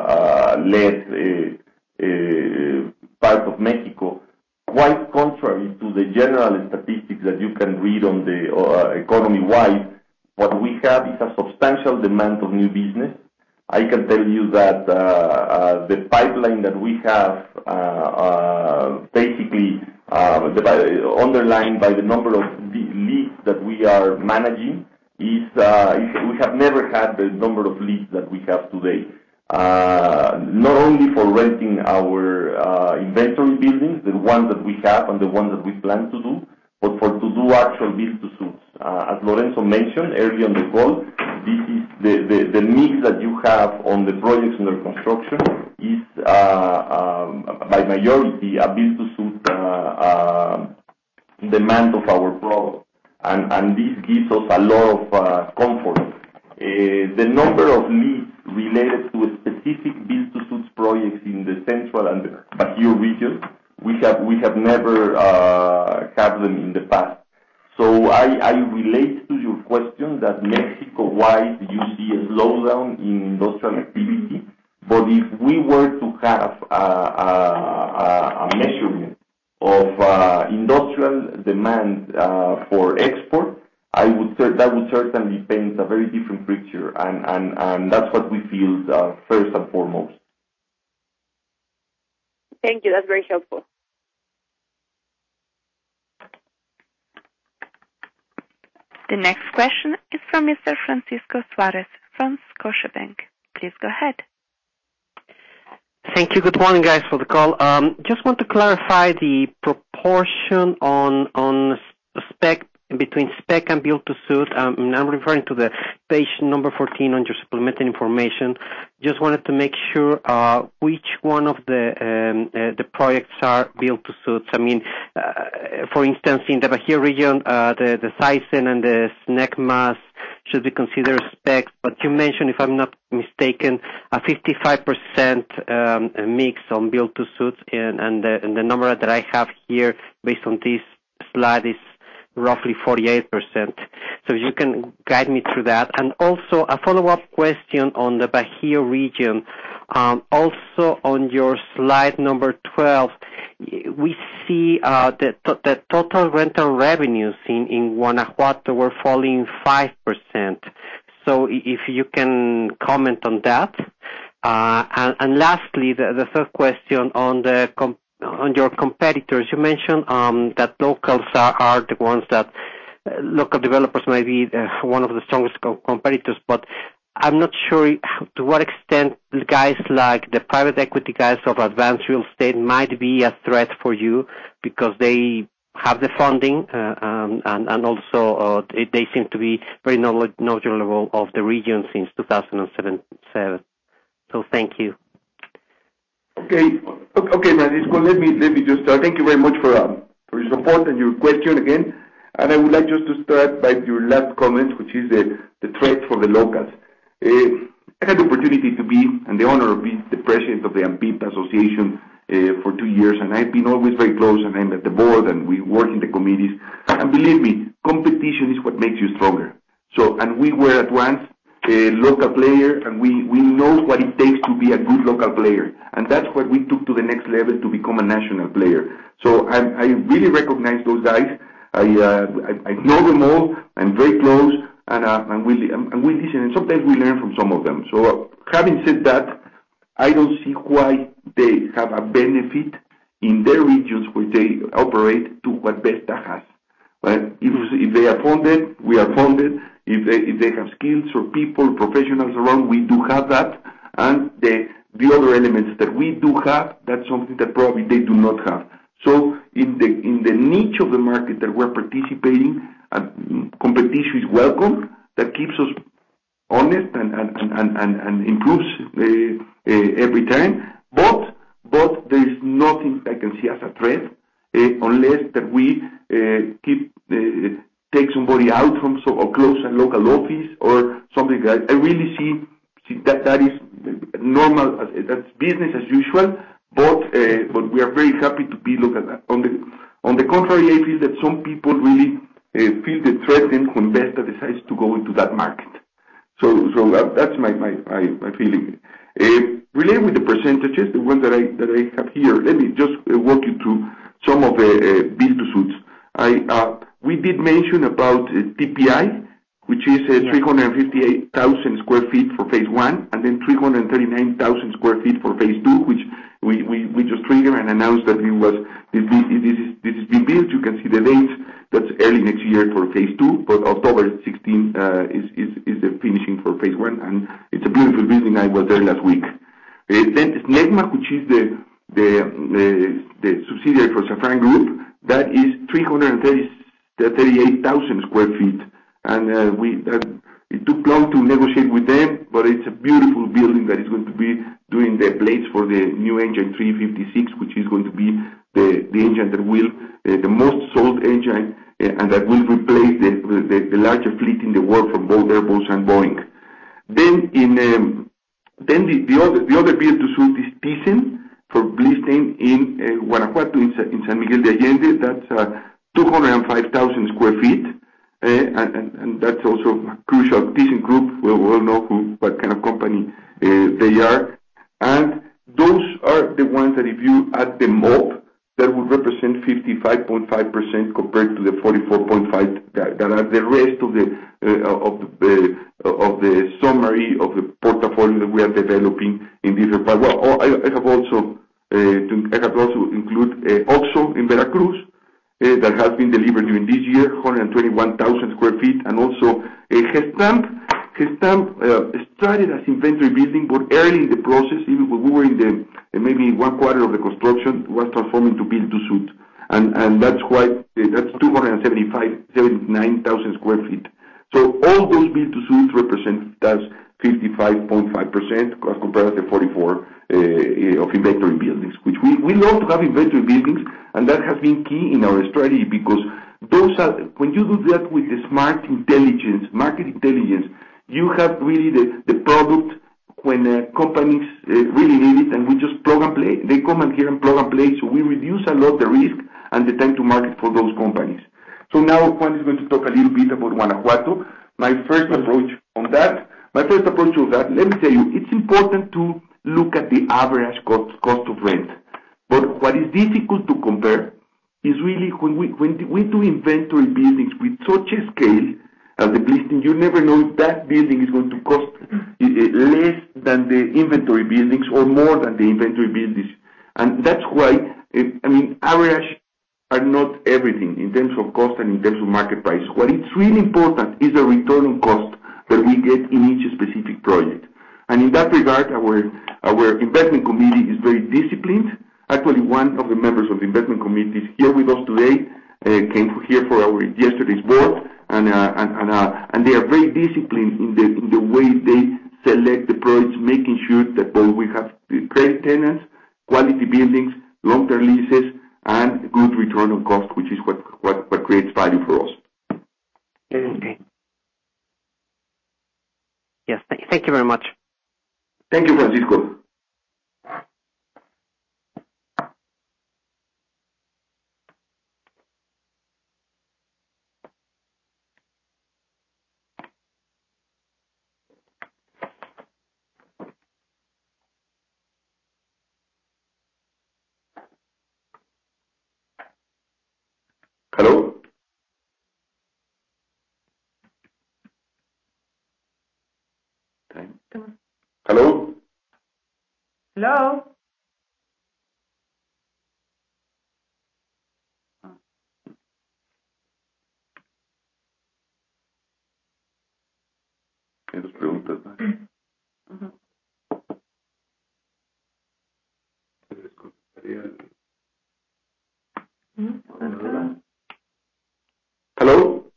uh, uh, uh, part of Mexico, quite contrary to the general statistics that you can read on the uh, economy-wide, what we have is a substantial demand of new business. I can tell you that uh, uh, the pipeline that we have, uh, uh, basically uh, the, uh, underlined by the number of leads that we are managing, is, uh, is we have never had the number of leads that we have today. Uh, not only for renting our uh, inventory buildings, the ones that we have and the ones that we plan to do, but for to do actual build-to-suits. Uh, as Lorenzo mentioned early on the call, this is the, the, the mix that you have on the projects under construction is uh, um, by majority a build-to-suit uh, uh, demand of our product, and, and this gives us a lot of uh, comfort. Uh, the number of leads related to specific build-to-suits projects in the central and the Bajío region, we have we have never uh, had them in the past. So I, I relate to your question that Mexico-wide you see a slowdown in industrial activity, but if we were to have a, a, a measurement of uh, industrial demand uh, for export, I would that would certainly paint a very different picture, and, and, and that's what we feel uh, first and foremost. Thank you. That's very helpful. The next question is from Mister Francisco Suarez from Scotiabank. Please go ahead. Thank you. Good morning, guys, for the call. Um, just want to clarify the proportion on on spec between spec and build to suit. Um, I'm referring to the page number fourteen on your supplemental information. Just wanted to make sure uh, which one of the um, uh, the projects are build to suits. I mean, uh, for instance, in the Bajío region, uh, the the Thyssen and the SNECMAS should be considered specs, but you mentioned, if I'm not mistaken, a fifty-five percent um, mix on build to suits, and, and, the, and the number that I have here based on this slide is roughly forty-eight percent. So if you can guide me through that. And also a follow-up question on the Bajío region. Um, also on your slide number twelve, we see uh, the, to- the total rental revenues in, in Guanajuato were falling five percent. So if you can comment on that. Uh, and, and lastly, the, the third question on the comp- on your competitors. You mentioned um, that locals are, are the ones that uh, local developers might be uh, one of the strongest co- competitors, but I'm not sure to what extent guys like the private equity guys of Advanced Real Estate might be a threat for you, because they have the funding uh, um, and, and also uh, they, they seem to be very knowledgeable of the region since two thousand seven. So thank you. Okay, okay, Francisco. Let me let me just start. Thank you very much for um, for your support and your question again. And I would like just to start by your last comment, which is the the threat for the locals. Uh, I had the opportunity to be and the honor of being the president of the AMPIP Association uh, for two years, and I've been always very close, and I'm at the board, and we work in the committees. And believe me, competition is what makes you stronger. So, and we were at once a local player, and we, we know what it takes to be a good local player. And that's what we took to the next level to become a national player. So I, I really recognize those guys. I, uh, I, I know them all. I'm very close, and, uh, and, we, and we listen, and sometimes we learn from some of them. So uh, having said that, I don't see why they have a benefit in their regions where they operate to what Vesta has. Right? If, if they are funded, we are funded. If they, if they have skills or people, professionals around, we do have that. And the, the other elements that we do have, that's something that probably they do not have. So in the, in the niche of the market that we're participating, uh, competition is welcome. That keeps us honest and, and, and, and, and improves uh, uh, every time. But, but there is nothing I can see as a threat, uh, unless that we uh, keep uh, take somebody out from so, or close a local office or something like that. I really see, see that that is normal, that's business as usual, but uh, but we are very happy to be looked at that. On the, on the contrary, I feel that some people really uh, feel the threatened when Vesta decides to go into that market. So so uh, that's my, my, my, my feeling. Uh, related with the percentages, the ones that I that I have here, let me just uh, walk you through some of the uh, build-to-suits. I uh, we did mention about uh, T P I, which is uh, yeah. three hundred fifty-eight thousand square feet for phase one, and then three hundred thirty-nine thousand square feet for phase two, which we, we, we just triggered and announced that it was this, this is this is being built. You can see the dates. That's early next year for phase two, but October sixteenth uh, is, is is the finishing for phase one, and it's a beautiful building. I was there last week. Uh, then SNECMA, which is the the uh, the subsidiary for Safran Group, that is three hundred thirty-eight thousand square feet, and uh, we that, it took long to negotiate with them, but it's a beautiful building that is going to be doing the blades for the new engine three fifty-six, which is going to be the, the engine that will uh, the most sold engine uh, and that will replace the, the the larger fleet in the world from both Airbus and Boeing. Then in um, then the, the other the other build to suit is Thyssen for Blistein in uh, Guanajuato in, in San Miguel de Allende. That's uh, two hundred five thousand square feet, uh, and, and, and that's also crucial. Thyssen Group, we all know who, what kind of company uh, they are. And those are the ones that if you add them up, that would represent represent fifty-five point five percent compared to the forty-four point five that, that are the rest of the uh, of the uh, of the summary of the portfolio that we are developing in different parts. Well, I, I have also uh, to, I have also include uh, OXXO in Veracruz uh, that has been delivered during this year, one hundred twenty-one thousand square feet, and also uh, Gestamp. Gestamp uh, started as inventory building, but early in the process, even when we were in the uh, maybe one quarter of the construction, was transformed into build to suit, and and that's why uh, that's two hundred seventy-five, seventy-nine thousand square feet. So all those build to suits represent as fifty-five point five percent as compared to the forty-four uh, of inventory buildings, which we we love to have inventory buildings, and that has been key in our strategy because those are when you do that with the smart intelligence, market intelligence. You have really the, the product when uh, companies uh, really need it, and we just plug and play. They come and here and plug and play, so we reduce a lot the risk and the time to market for those companies. So now Juan is going to talk a little bit about Guanajuato. My first approach on that, my first approach to that, let me tell you, it's important to look at the average cost, cost of rent. But what is difficult to compare is really when we, when we do inventory buildings with such a scale as the listing, you never know if that building is going to cost uh, less than the inventory buildings or more than the inventory buildings. And that's why, uh, I mean, average are not everything in terms of cost and in terms of market prices. What is really important is the return on cost that we get in each specific project. And in that regard, our, our investment committee is very disciplined. Actually, one of the members of the investment committee is here with us today, uh, came here for our yesterday's board. And uh, and and, uh, and they are very disciplined in the in the way they select the projects, making sure that both we have credit tenants, quality buildings, long-term leases, and good return on cost, which is what what, what creates value for us. Okay. Yes. Th- thank you very much. Thank you, Francisco. Hello? Hello? Hello? ¿Qué nos preguntas? Uh-huh. Uh-huh. Hello?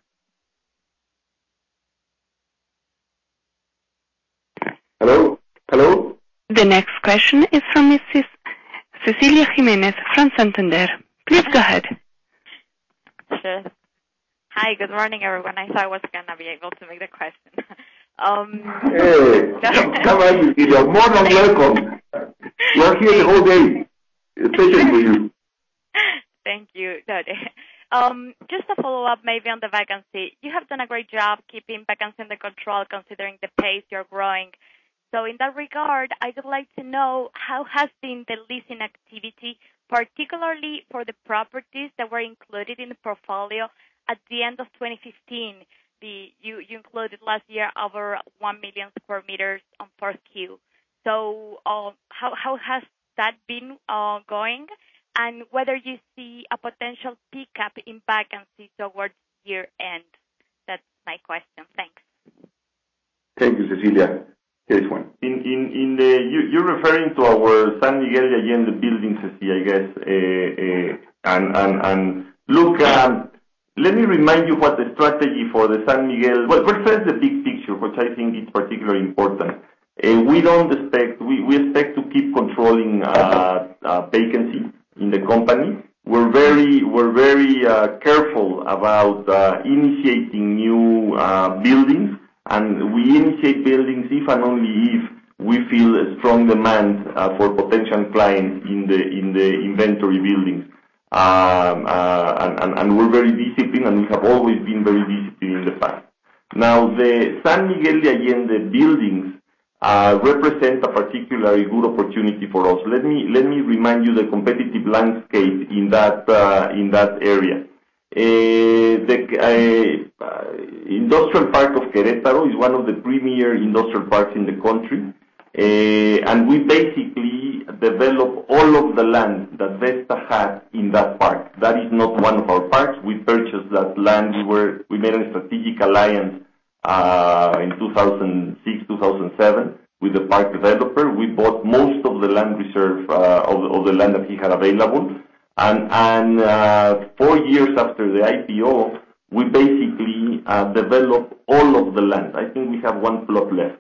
Hello? Hello? The next question is from Missus Cecilia Jimenez from Santander. Please go ahead. Sure. Hi, good morning, everyone. I thought I was going to be able to make the question. um, hey, come on, Cecilia. More than welcome. We're here the whole day, especially for you. Thank you. Um, just a follow-up maybe on the vacancy. You have done a great job keeping vacancy under control considering the pace you're growing. So in that regard, I would like to know how has been the leasing activity, particularly for the properties that were included in the portfolio at the end of twenty fifteen. The, you, you included last year over one million square meters on fourth Q. So uh, how, how has that been uh, going? And whether you see a potential pickup in vacancy towards year end. That's my question. Thanks. Thank you, Cecilia. Here's one. In in in the you, you're referring to our San Miguel de Allende building, Cecilia, I guess. Uh, uh, and and and look, um, let me remind you what the strategy for the San Miguel. Well, first the big picture, which I think is particularly important. Uh, we don't expect we, we expect to keep controlling uh, uh, vacancy in the company. We're very we're very uh, careful about uh, initiating new uh, buildings, and we initiate buildings if and only if we feel a strong demand uh, for potential clients in the in the inventory buildings. Um, uh, and, and, and we're very disciplined, and we have always been very disciplined in the past. Now, the San Miguel de Allende buildings uh, represent a particularly good opportunity for us. Let me let me remind you the competitive landscape in that uh, in that area. Uh, the uh, uh, industrial park of Querétaro is one of the premier industrial parks in the country, uh, and we basically develop all of the land that Vesta had in that park. That is not one of our parks. We purchased that land. We were we made a strategic alliance uh, in two thousand six, two thousand seven with the park developer. We bought most of the land reserve uh, of, of the land that he had available. And, and uh, four years after the I P O, we basically uh, developed all of the land. I think we have one plot left.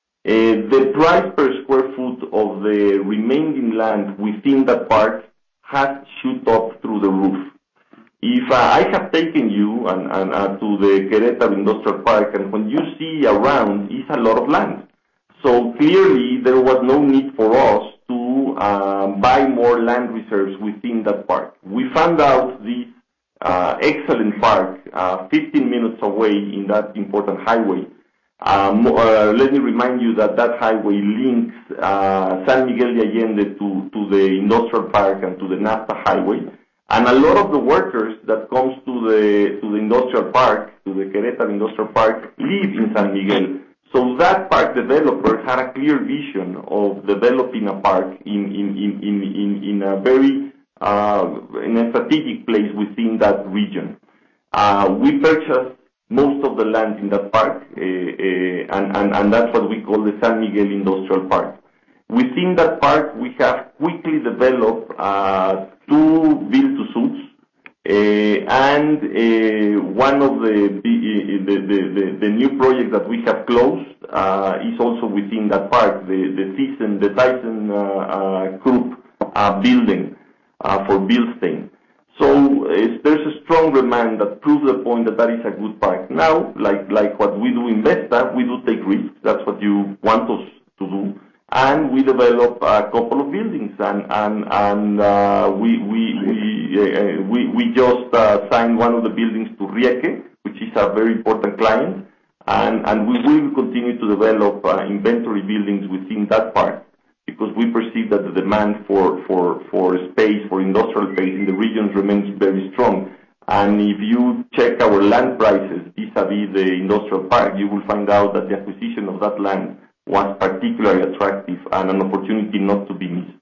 Uh, the price per square foot of the remaining land within that park has shoot up through the roof. If uh, I have taken you and, and, uh, to the Querétaro Industrial Park, and when you see around, it's a lot of land. So clearly there was no need for us to uh, buy more land reserves within that park. We found out this uh, excellent park uh, fifteen minutes away in that important highway. Um, uh, let me remind you that that highway links uh, San Miguel de Allende to, to the industrial park and to the NAFTA highway. And a lot of the workers that comes to the to the industrial park, to the Querétaro Industrial Park, live in San Miguel. So that park developer had a clear vision of developing a park in in in in, in, in a very uh, in a strategic place within that region. Uh, we purchased most of the land in that park, uh, uh, and, and and that's what we call the San Miguel Industrial Park. Within that park, we have quickly developed uh, two build-to-suits. Uh, and uh, one of the the, the, the the new projects that we have closed uh, is also within that park, the the Thyssen the Thyssen uh, uh, Group uh, building uh, for Bilstein. So uh, there's a strong demand that proves the point that that is a good park. Now, like like what we do in Vesta, we do take risks. That's what you want us to do. And we develop a couple of buildings, and and and uh, we we we uh, we we just uh, signed one of the buildings to Rieke, which is a very important client, and and we will continue to develop uh, inventory buildings within that park, because we perceive that the demand for for for space, for industrial space in the region remains very strong. And if you check our land prices vis-a-vis the industrial park, you will find out that the acquisition of that land was particularly attractive and an opportunity not to be missed.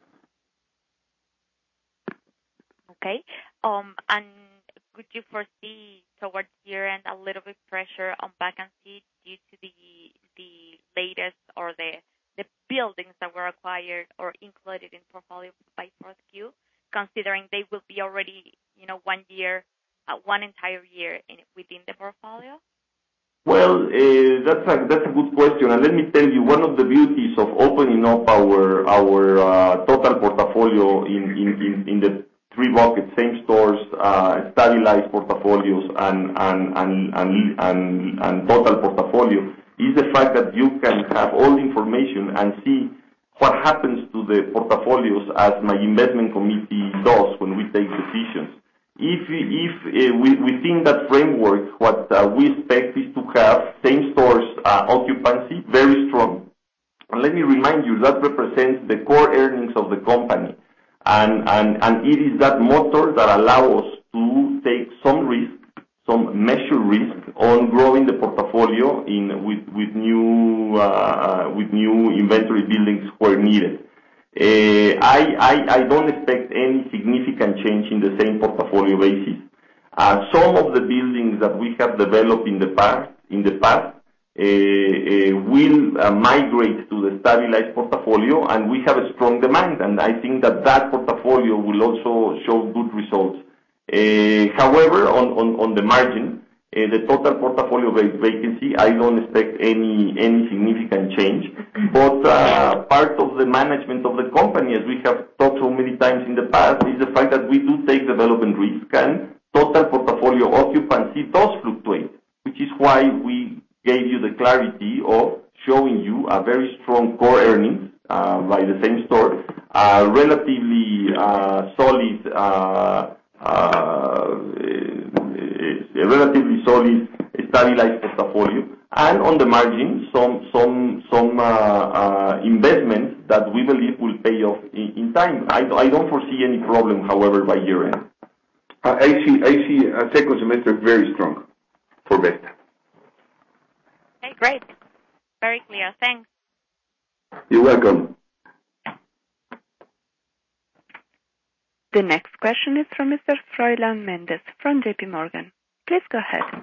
Okay. Um, and could you foresee towards year-end a little bit pressure on vacancy due to the the latest or the the buildings that were acquired or included in portfolio by fourth Q, considering they will be already, you know, one year, uh, one entire year in, within the portfolio? Well, uh, that's a that's a good question, and let me tell you, one of the beauties of opening up our our uh, total portfolio in, in, in, in the three buckets, same stores, uh, stabilized portfolios, and and, and and and and total portfolio, is the fact that you can have all the information and see what happens to the portfolios as my investment committee does when we take decisions. If, if uh, we, within that framework, what uh, we expect is to have same stores uh, occupancy very strong. And let me remind you, that represents the core earnings of the company. And, and, and it is that motor that allows us to take some risk, some measured risk on growing the portfolio in, with, with, new, uh, with new inventory buildings where needed. Uh, I, I, I don't expect any significant change in the same portfolio basis. Uh, some of the buildings that we have developed in the past, in the past, uh, uh, will uh, migrate to the stabilized portfolio, and we have a strong demand, and I think that that portfolio will also show good results. Uh, however, on, on, on the margin, Uh, the total portfolio vacancy, I don't expect any any significant change. But uh, part of the management of the company, as we have talked so many times in the past, is the fact that we do take development risk, and total portfolio occupancy does fluctuate, which is why we gave you the clarity of showing you a very strong core earnings uh, by the same store, uh, relatively uh, solid uh, uh, a relatively solid, stabilized portfolio, and on the margin, some some some uh, uh, investments that we believe will pay off in, in time. I, I don't foresee any problem, however, by year end. Uh, I see I see a second semester very strong for Vesta. Okay, great. Very clear. Thanks. You're welcome. The next question is from Mister Froilan Mendez from J P Morgan. Please go ahead.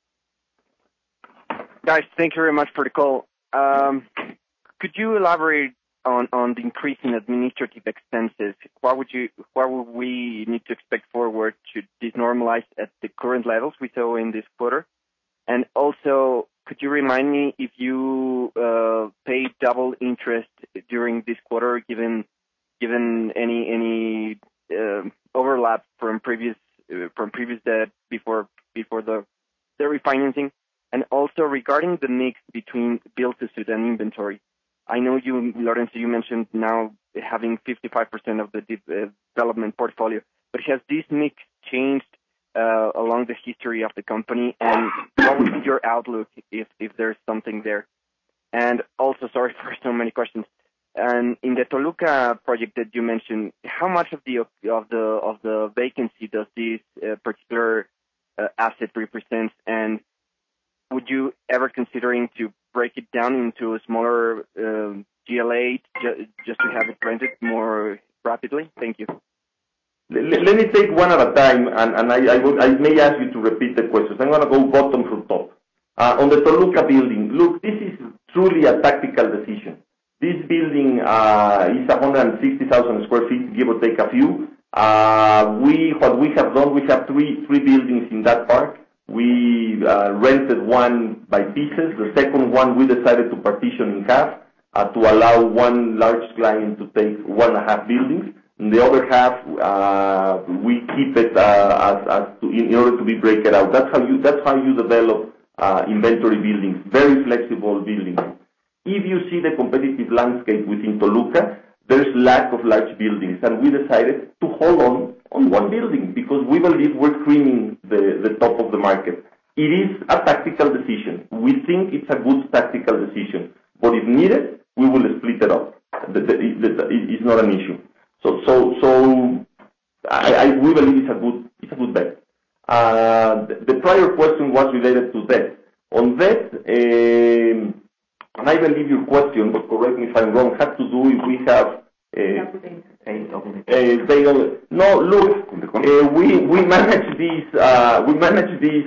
Guys, thank you very much for the call. Um, could you elaborate on, on the increase in administrative expenses? What would you, what would we need to expect forward? Should this normalize at the current levels we saw in this quarter? And also, could you remind me if you uh, paid double interest during this quarter, given given any any uh, overlap from previous uh, from previous debt before before the the refinancing? And also regarding the mix between build-to-suit and inventory, I know you, Lorenzo, you mentioned now having fifty-five percent of the de- uh, development portfolio, but has this mix changed uh, along the history of the company? And what would be your outlook if, if there's something there? And also, sorry for so many questions. And in the Toluca project that you mentioned, how much of the of the of the vacancy does this uh, particular uh, asset represent? And would you ever considering to break it down into a smaller uh, G L A ju- just to have it rented more rapidly? Thank you. Let, let me take one at a time, and, and I, I, will, I may ask you to repeat the questions. I'm going to go bottom from top. Uh, on the Toluca building, look, this is truly a tactical decision. This building uh, is one hundred sixty thousand square feet, give or take a few. Uh, we, what we have done, we have three three buildings in that park. We uh, rented one by pieces. The second one we decided to partition in half uh, to allow one large client to take one and a half buildings. And the other half, uh, we keep it uh, as, as to, in, in order to be break it out. That's how you that's how you develop uh, inventory buildings, very flexible buildings. If you see the competitive landscape within Toluca, there's lack of large buildings, and we decided to hold on on one building because we believe we're creaming the, the top of the market. It is a tactical decision. We think it's a good tactical decision, but if needed, we will split it up. The, the, the, it's not an issue. So, so, so I, I we believe it's a good it's a good bet. Uh, the, the prior question was related to debt. On debt. Um, And I believe your question, but correct me if I'm wrong, had to do if we have uh, uh, no, look, uh, we we manage this uh, we manage this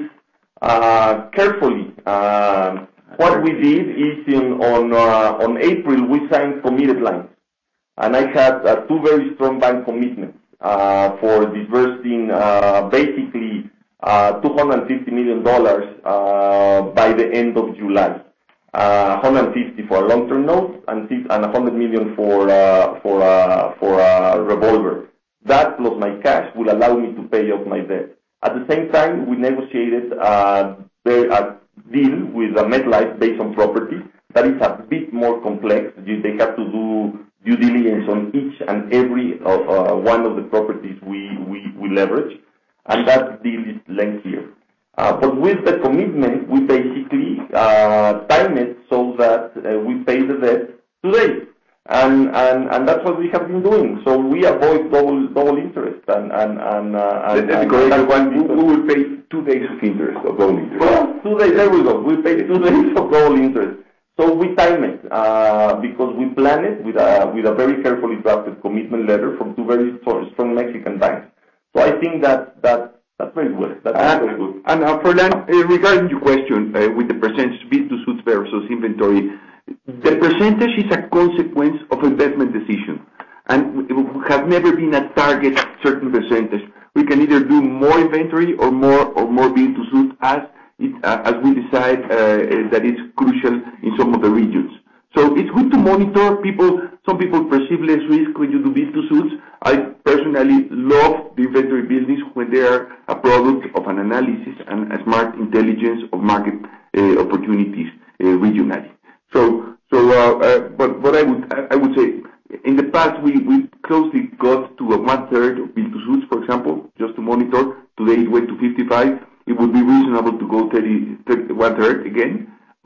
uh, carefully. Uh, what we did is in on uh, on April we signed committed lines, and I had uh, two very strong bank commitments uh, for disbursing uh, basically uh, two hundred fifty million dollars uh, by the end of July. Uh, one hundred fifty for a long-term note and and one hundred million for uh, for uh, for a revolver. That plus my cash will allow me to pay off my debt. At the same time, we negotiated uh, a deal with a MetLife based on property that is a bit more complex. They have to do due diligence on each and every uh, uh, one of the properties we, we, we leverage, and that deal is lengthier. Uh, but with the commitment, we basically uh, time it so that uh, we pay the debt today, and, and and that's what we have been doing. So we avoid double double interest, and and and, uh, and, and correct one. We, we will pay two days of interest of double interest. Well, two days. There we go. We pay two days of double interest. So we time it uh, because we plan it with a with a very carefully drafted commitment letter from two very strong Mexican banks. So I think that that. That's very good. That's uh, very good. And uh, Froilan, uh, regarding your question uh, with the percentage build-to-suit versus inventory, the percentage is a consequence of investment decision, and we have never been a target certain percentage. We can either do more inventory or more or more build-to-suit as it, uh, as we decide uh, that it's crucial in some of the regions. So it's good to monitor people. Some people perceive less risk when you do build-to-suits. I personally love the inventory buildings when they are a product of an analysis and a smart intelligence of market uh, opportunities uh, regionally. So, so, uh, uh, but what I would I would say in the past we, we closely got to a one third of build-to-suits, for example, just to monitor. Today it went to fifty-five. It would be reasonable to go thirty, thirty, one third again.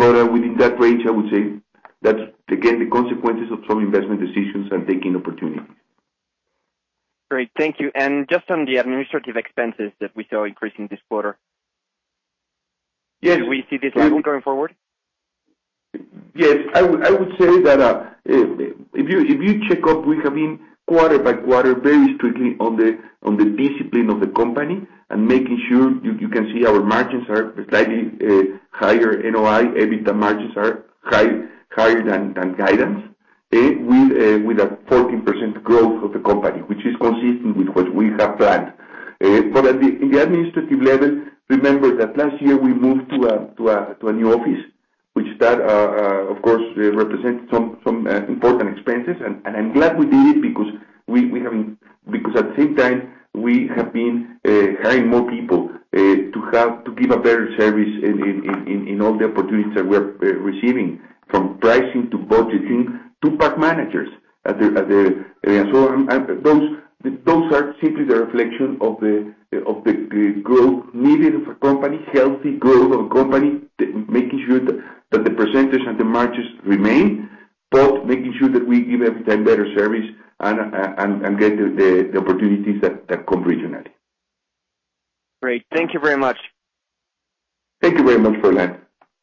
But uh, within that range, I would say that's, again, the consequences of some investment decisions and taking opportunities. Great, thank you. And just on the administrative expenses that we saw increasing this quarter, yes, do we see this level yes. going forward? Yes, I would I would say that uh, if you if you check up, we have been quarter by quarter very strictly on the on the discipline of the company and making sure you, you can see our margins are slightly uh, higher. N O I, EBITDA margins are high higher than, than guidance, uh, with uh, with a fourteen percent growth of the company, which is consistent with what we have planned. Uh, but at the, in the administrative level, remember that last year we moved to a to a to a new office, which that, uh, uh, of course, uh, represents some some uh, important expenses, and, and I'm glad we did it because we, we have because at the same time we have been uh, hiring more people uh, to have to give a better service in in, in, in all the opportunities that we're uh, receiving, from pricing to budgeting to park managers. At the, at the uh, so I'm, I'm, those those are simply the reflection of the of the uh, growth needed of a company, healthy growth of a company, making sure that, that the percentage and the margins remain, but making sure that we give every time better service and and, and get the, the, the opportunities that, that come regionally. Great. Thank you very much. Thank you very much, Fernand.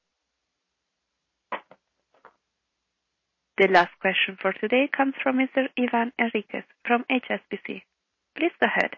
The last question for today comes from Mister Ivan Enriquez from H S B C. Please go ahead.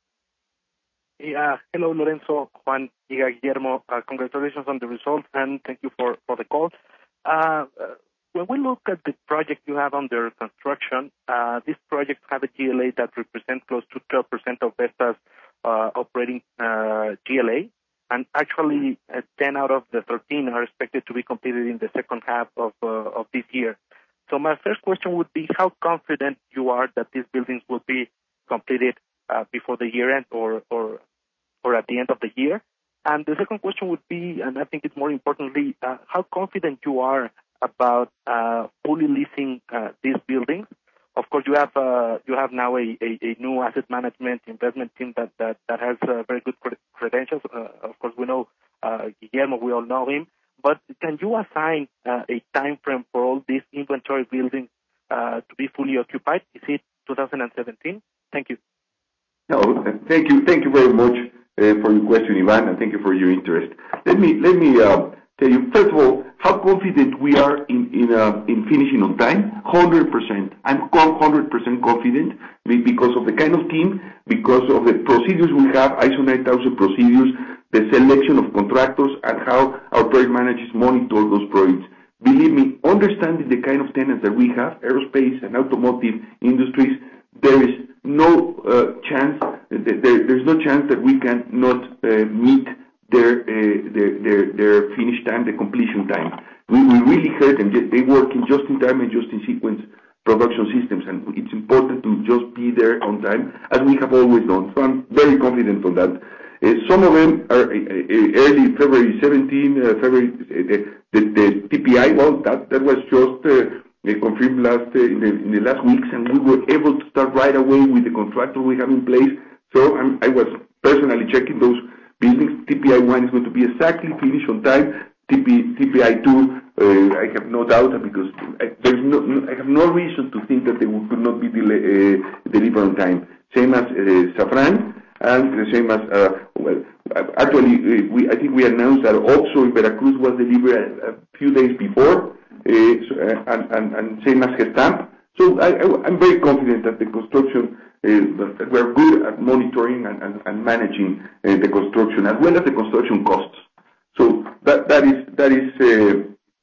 Yeah, hello, Lorenzo, Juan, Iga, Guillermo. Uh, congratulations on the results, and thank you for, for the call. Uh, uh, when we look at the project you have under construction, uh, this project have a G L A that represents close to twelve percent of Vesta's uh, operating uh, G L A, and actually uh, ten out of the thirteen are expected to be completed in the second half of uh, of this year. So my first question would be how confident you are that these buildings will be completed uh, before the year end or, or or at the end of the year. And the second question would be, and I think it's more importantly, uh, how confident you are about uh, fully leasing uh, these buildings. Of course, you have uh, you have now a, a, a new asset management investment team that that, that has uh, very good credentials. Uh, of course, we know uh, Guillermo, we all know him. But can you assign uh, a time frame for all these inventory buildings uh, to be fully occupied? Is it two thousand seventeen? Thank you. No, thank you, thank you very much uh, for your question, Ivan, and thank you for your interest. Let me let me uh, tell you first of all how confident we are in in uh, in finishing on time. Hundred percent. I'm hundred percent confident because of the kind of team, because of the procedures we have, I S O nine thousand procedures, the selection of contractors, and how our project managers monitor those projects. Believe me, understanding the kind of tenants that we have, aerospace and automotive industries, there is no uh, chance, there, there's no chance that we can not uh, meet their, uh, their, their, their finish time, the completion time. We, we really heard them. They work in just in time and just in sequence production systems, and it's important to just be there on time, as we have always done. So I'm very confident on that. Uh, some of them are uh, uh, early February seventeenth, uh, February, uh, the, the T P I, well, that, that was just uh, uh, confirmed last uh, in, the, in the last weeks, and we were able to start right away with the contractor we have in place. So I'm, I was personally checking those buildings. T P I one is going to be exactly finished on time. T P I two, uh, I have no doubt, because I, there's no, no, I have no reason to think that they will, could not be delay, uh, delivered on time. Same as uh, Safran. And the same as, uh, well, actually, uh, we, I think we announced that also in Veracruz was delivered a, a few days before, uh, so, uh, and, and, and same as Gestamp. So I, I, I'm very confident that the construction, uh, that we're good at monitoring and, and, and managing uh, the construction, as well as the construction costs. So that, that is, that is uh,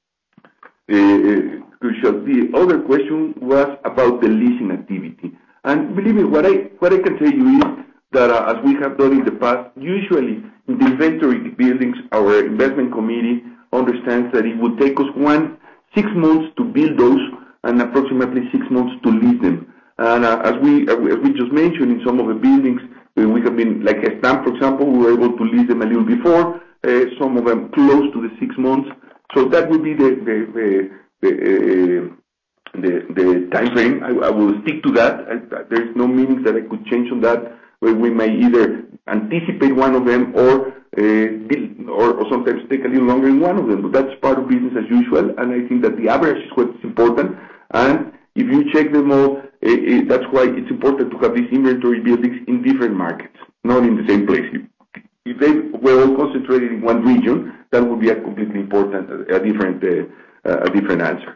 uh, crucial. The other question was about the leasing activity. And believe me, what I, what I can tell you is, that uh, as we have done in the past, usually in the inventory buildings, our investment committee understands that it would take us one, six months to build those and approximately six months to lease them. And uh, as we uh, as we just mentioned, in some of the buildings, uh, we have been, like a stamp, for example, we were able to lease them a little before, uh, some of them close to the six months. So that would be the, the, the, the uh, the, the time frame. I, I will stick to that. I, there's no meaning that I could change on that, where we may either anticipate one of them or uh, or, or sometimes take a little longer in one of them. But that's part of business as usual, and I think that the average is what's important. And if you check them all, uh, uh, that's why it's important to have these inventory buildings in different markets, not in the same place. If, if they were all concentrated in one region, that would be a completely important, a, a different, uh, a different answer.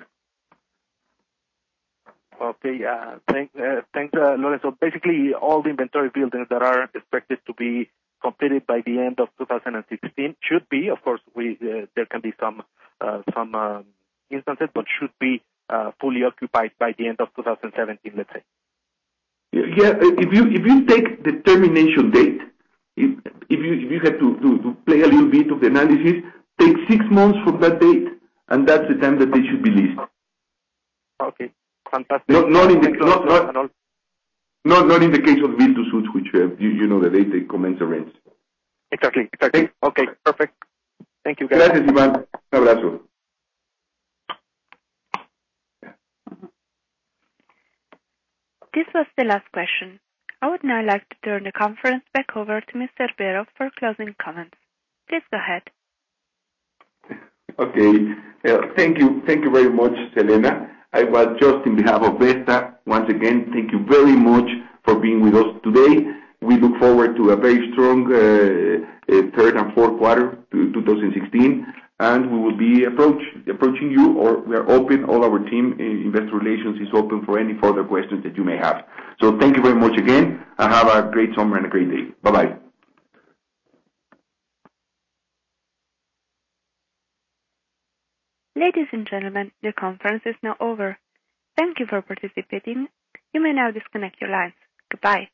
Okay, uh, thank, uh, thanks, uh, Lorenzo. Basically, all the inventory buildings that are expected to be completed by the end of two thousand sixteen should be, of course, we uh, there can be some uh, some um, instances, but should be uh, fully occupied by the end of two thousand seventeen, let's say. Yeah, if you if you take the termination date, if, if you if you had to, to, to play a little bit of the analysis, take six months from that date, and that's the time that they should be leased. Okay. Fantastic. Not, not in the not not, not not in the case of build to suits, which uh, you, you know the date they commence the rents. Exactly, exactly. Okay, perfect. Thank you, guys. Gracias, Iván. Un abrazo. This was the last question. I would now like to turn the conference back over to Mister Berho for closing comments. Please go ahead. Okay. Uh, thank you, thank you very much, Selena. I was just in behalf of Vesta, once again, thank you very much for being with us today. We look forward to a very strong uh, uh, third and fourth quarter to two thousand sixteen, and we will be approach, approaching you, or we are open, all our team in Investor Relations is open for any further questions that you may have. So thank you very much again, and have a great summer and a great day. Bye-bye. Ladies and gentlemen, the conference is now over. Thank you for participating. You may now disconnect your lines. Goodbye.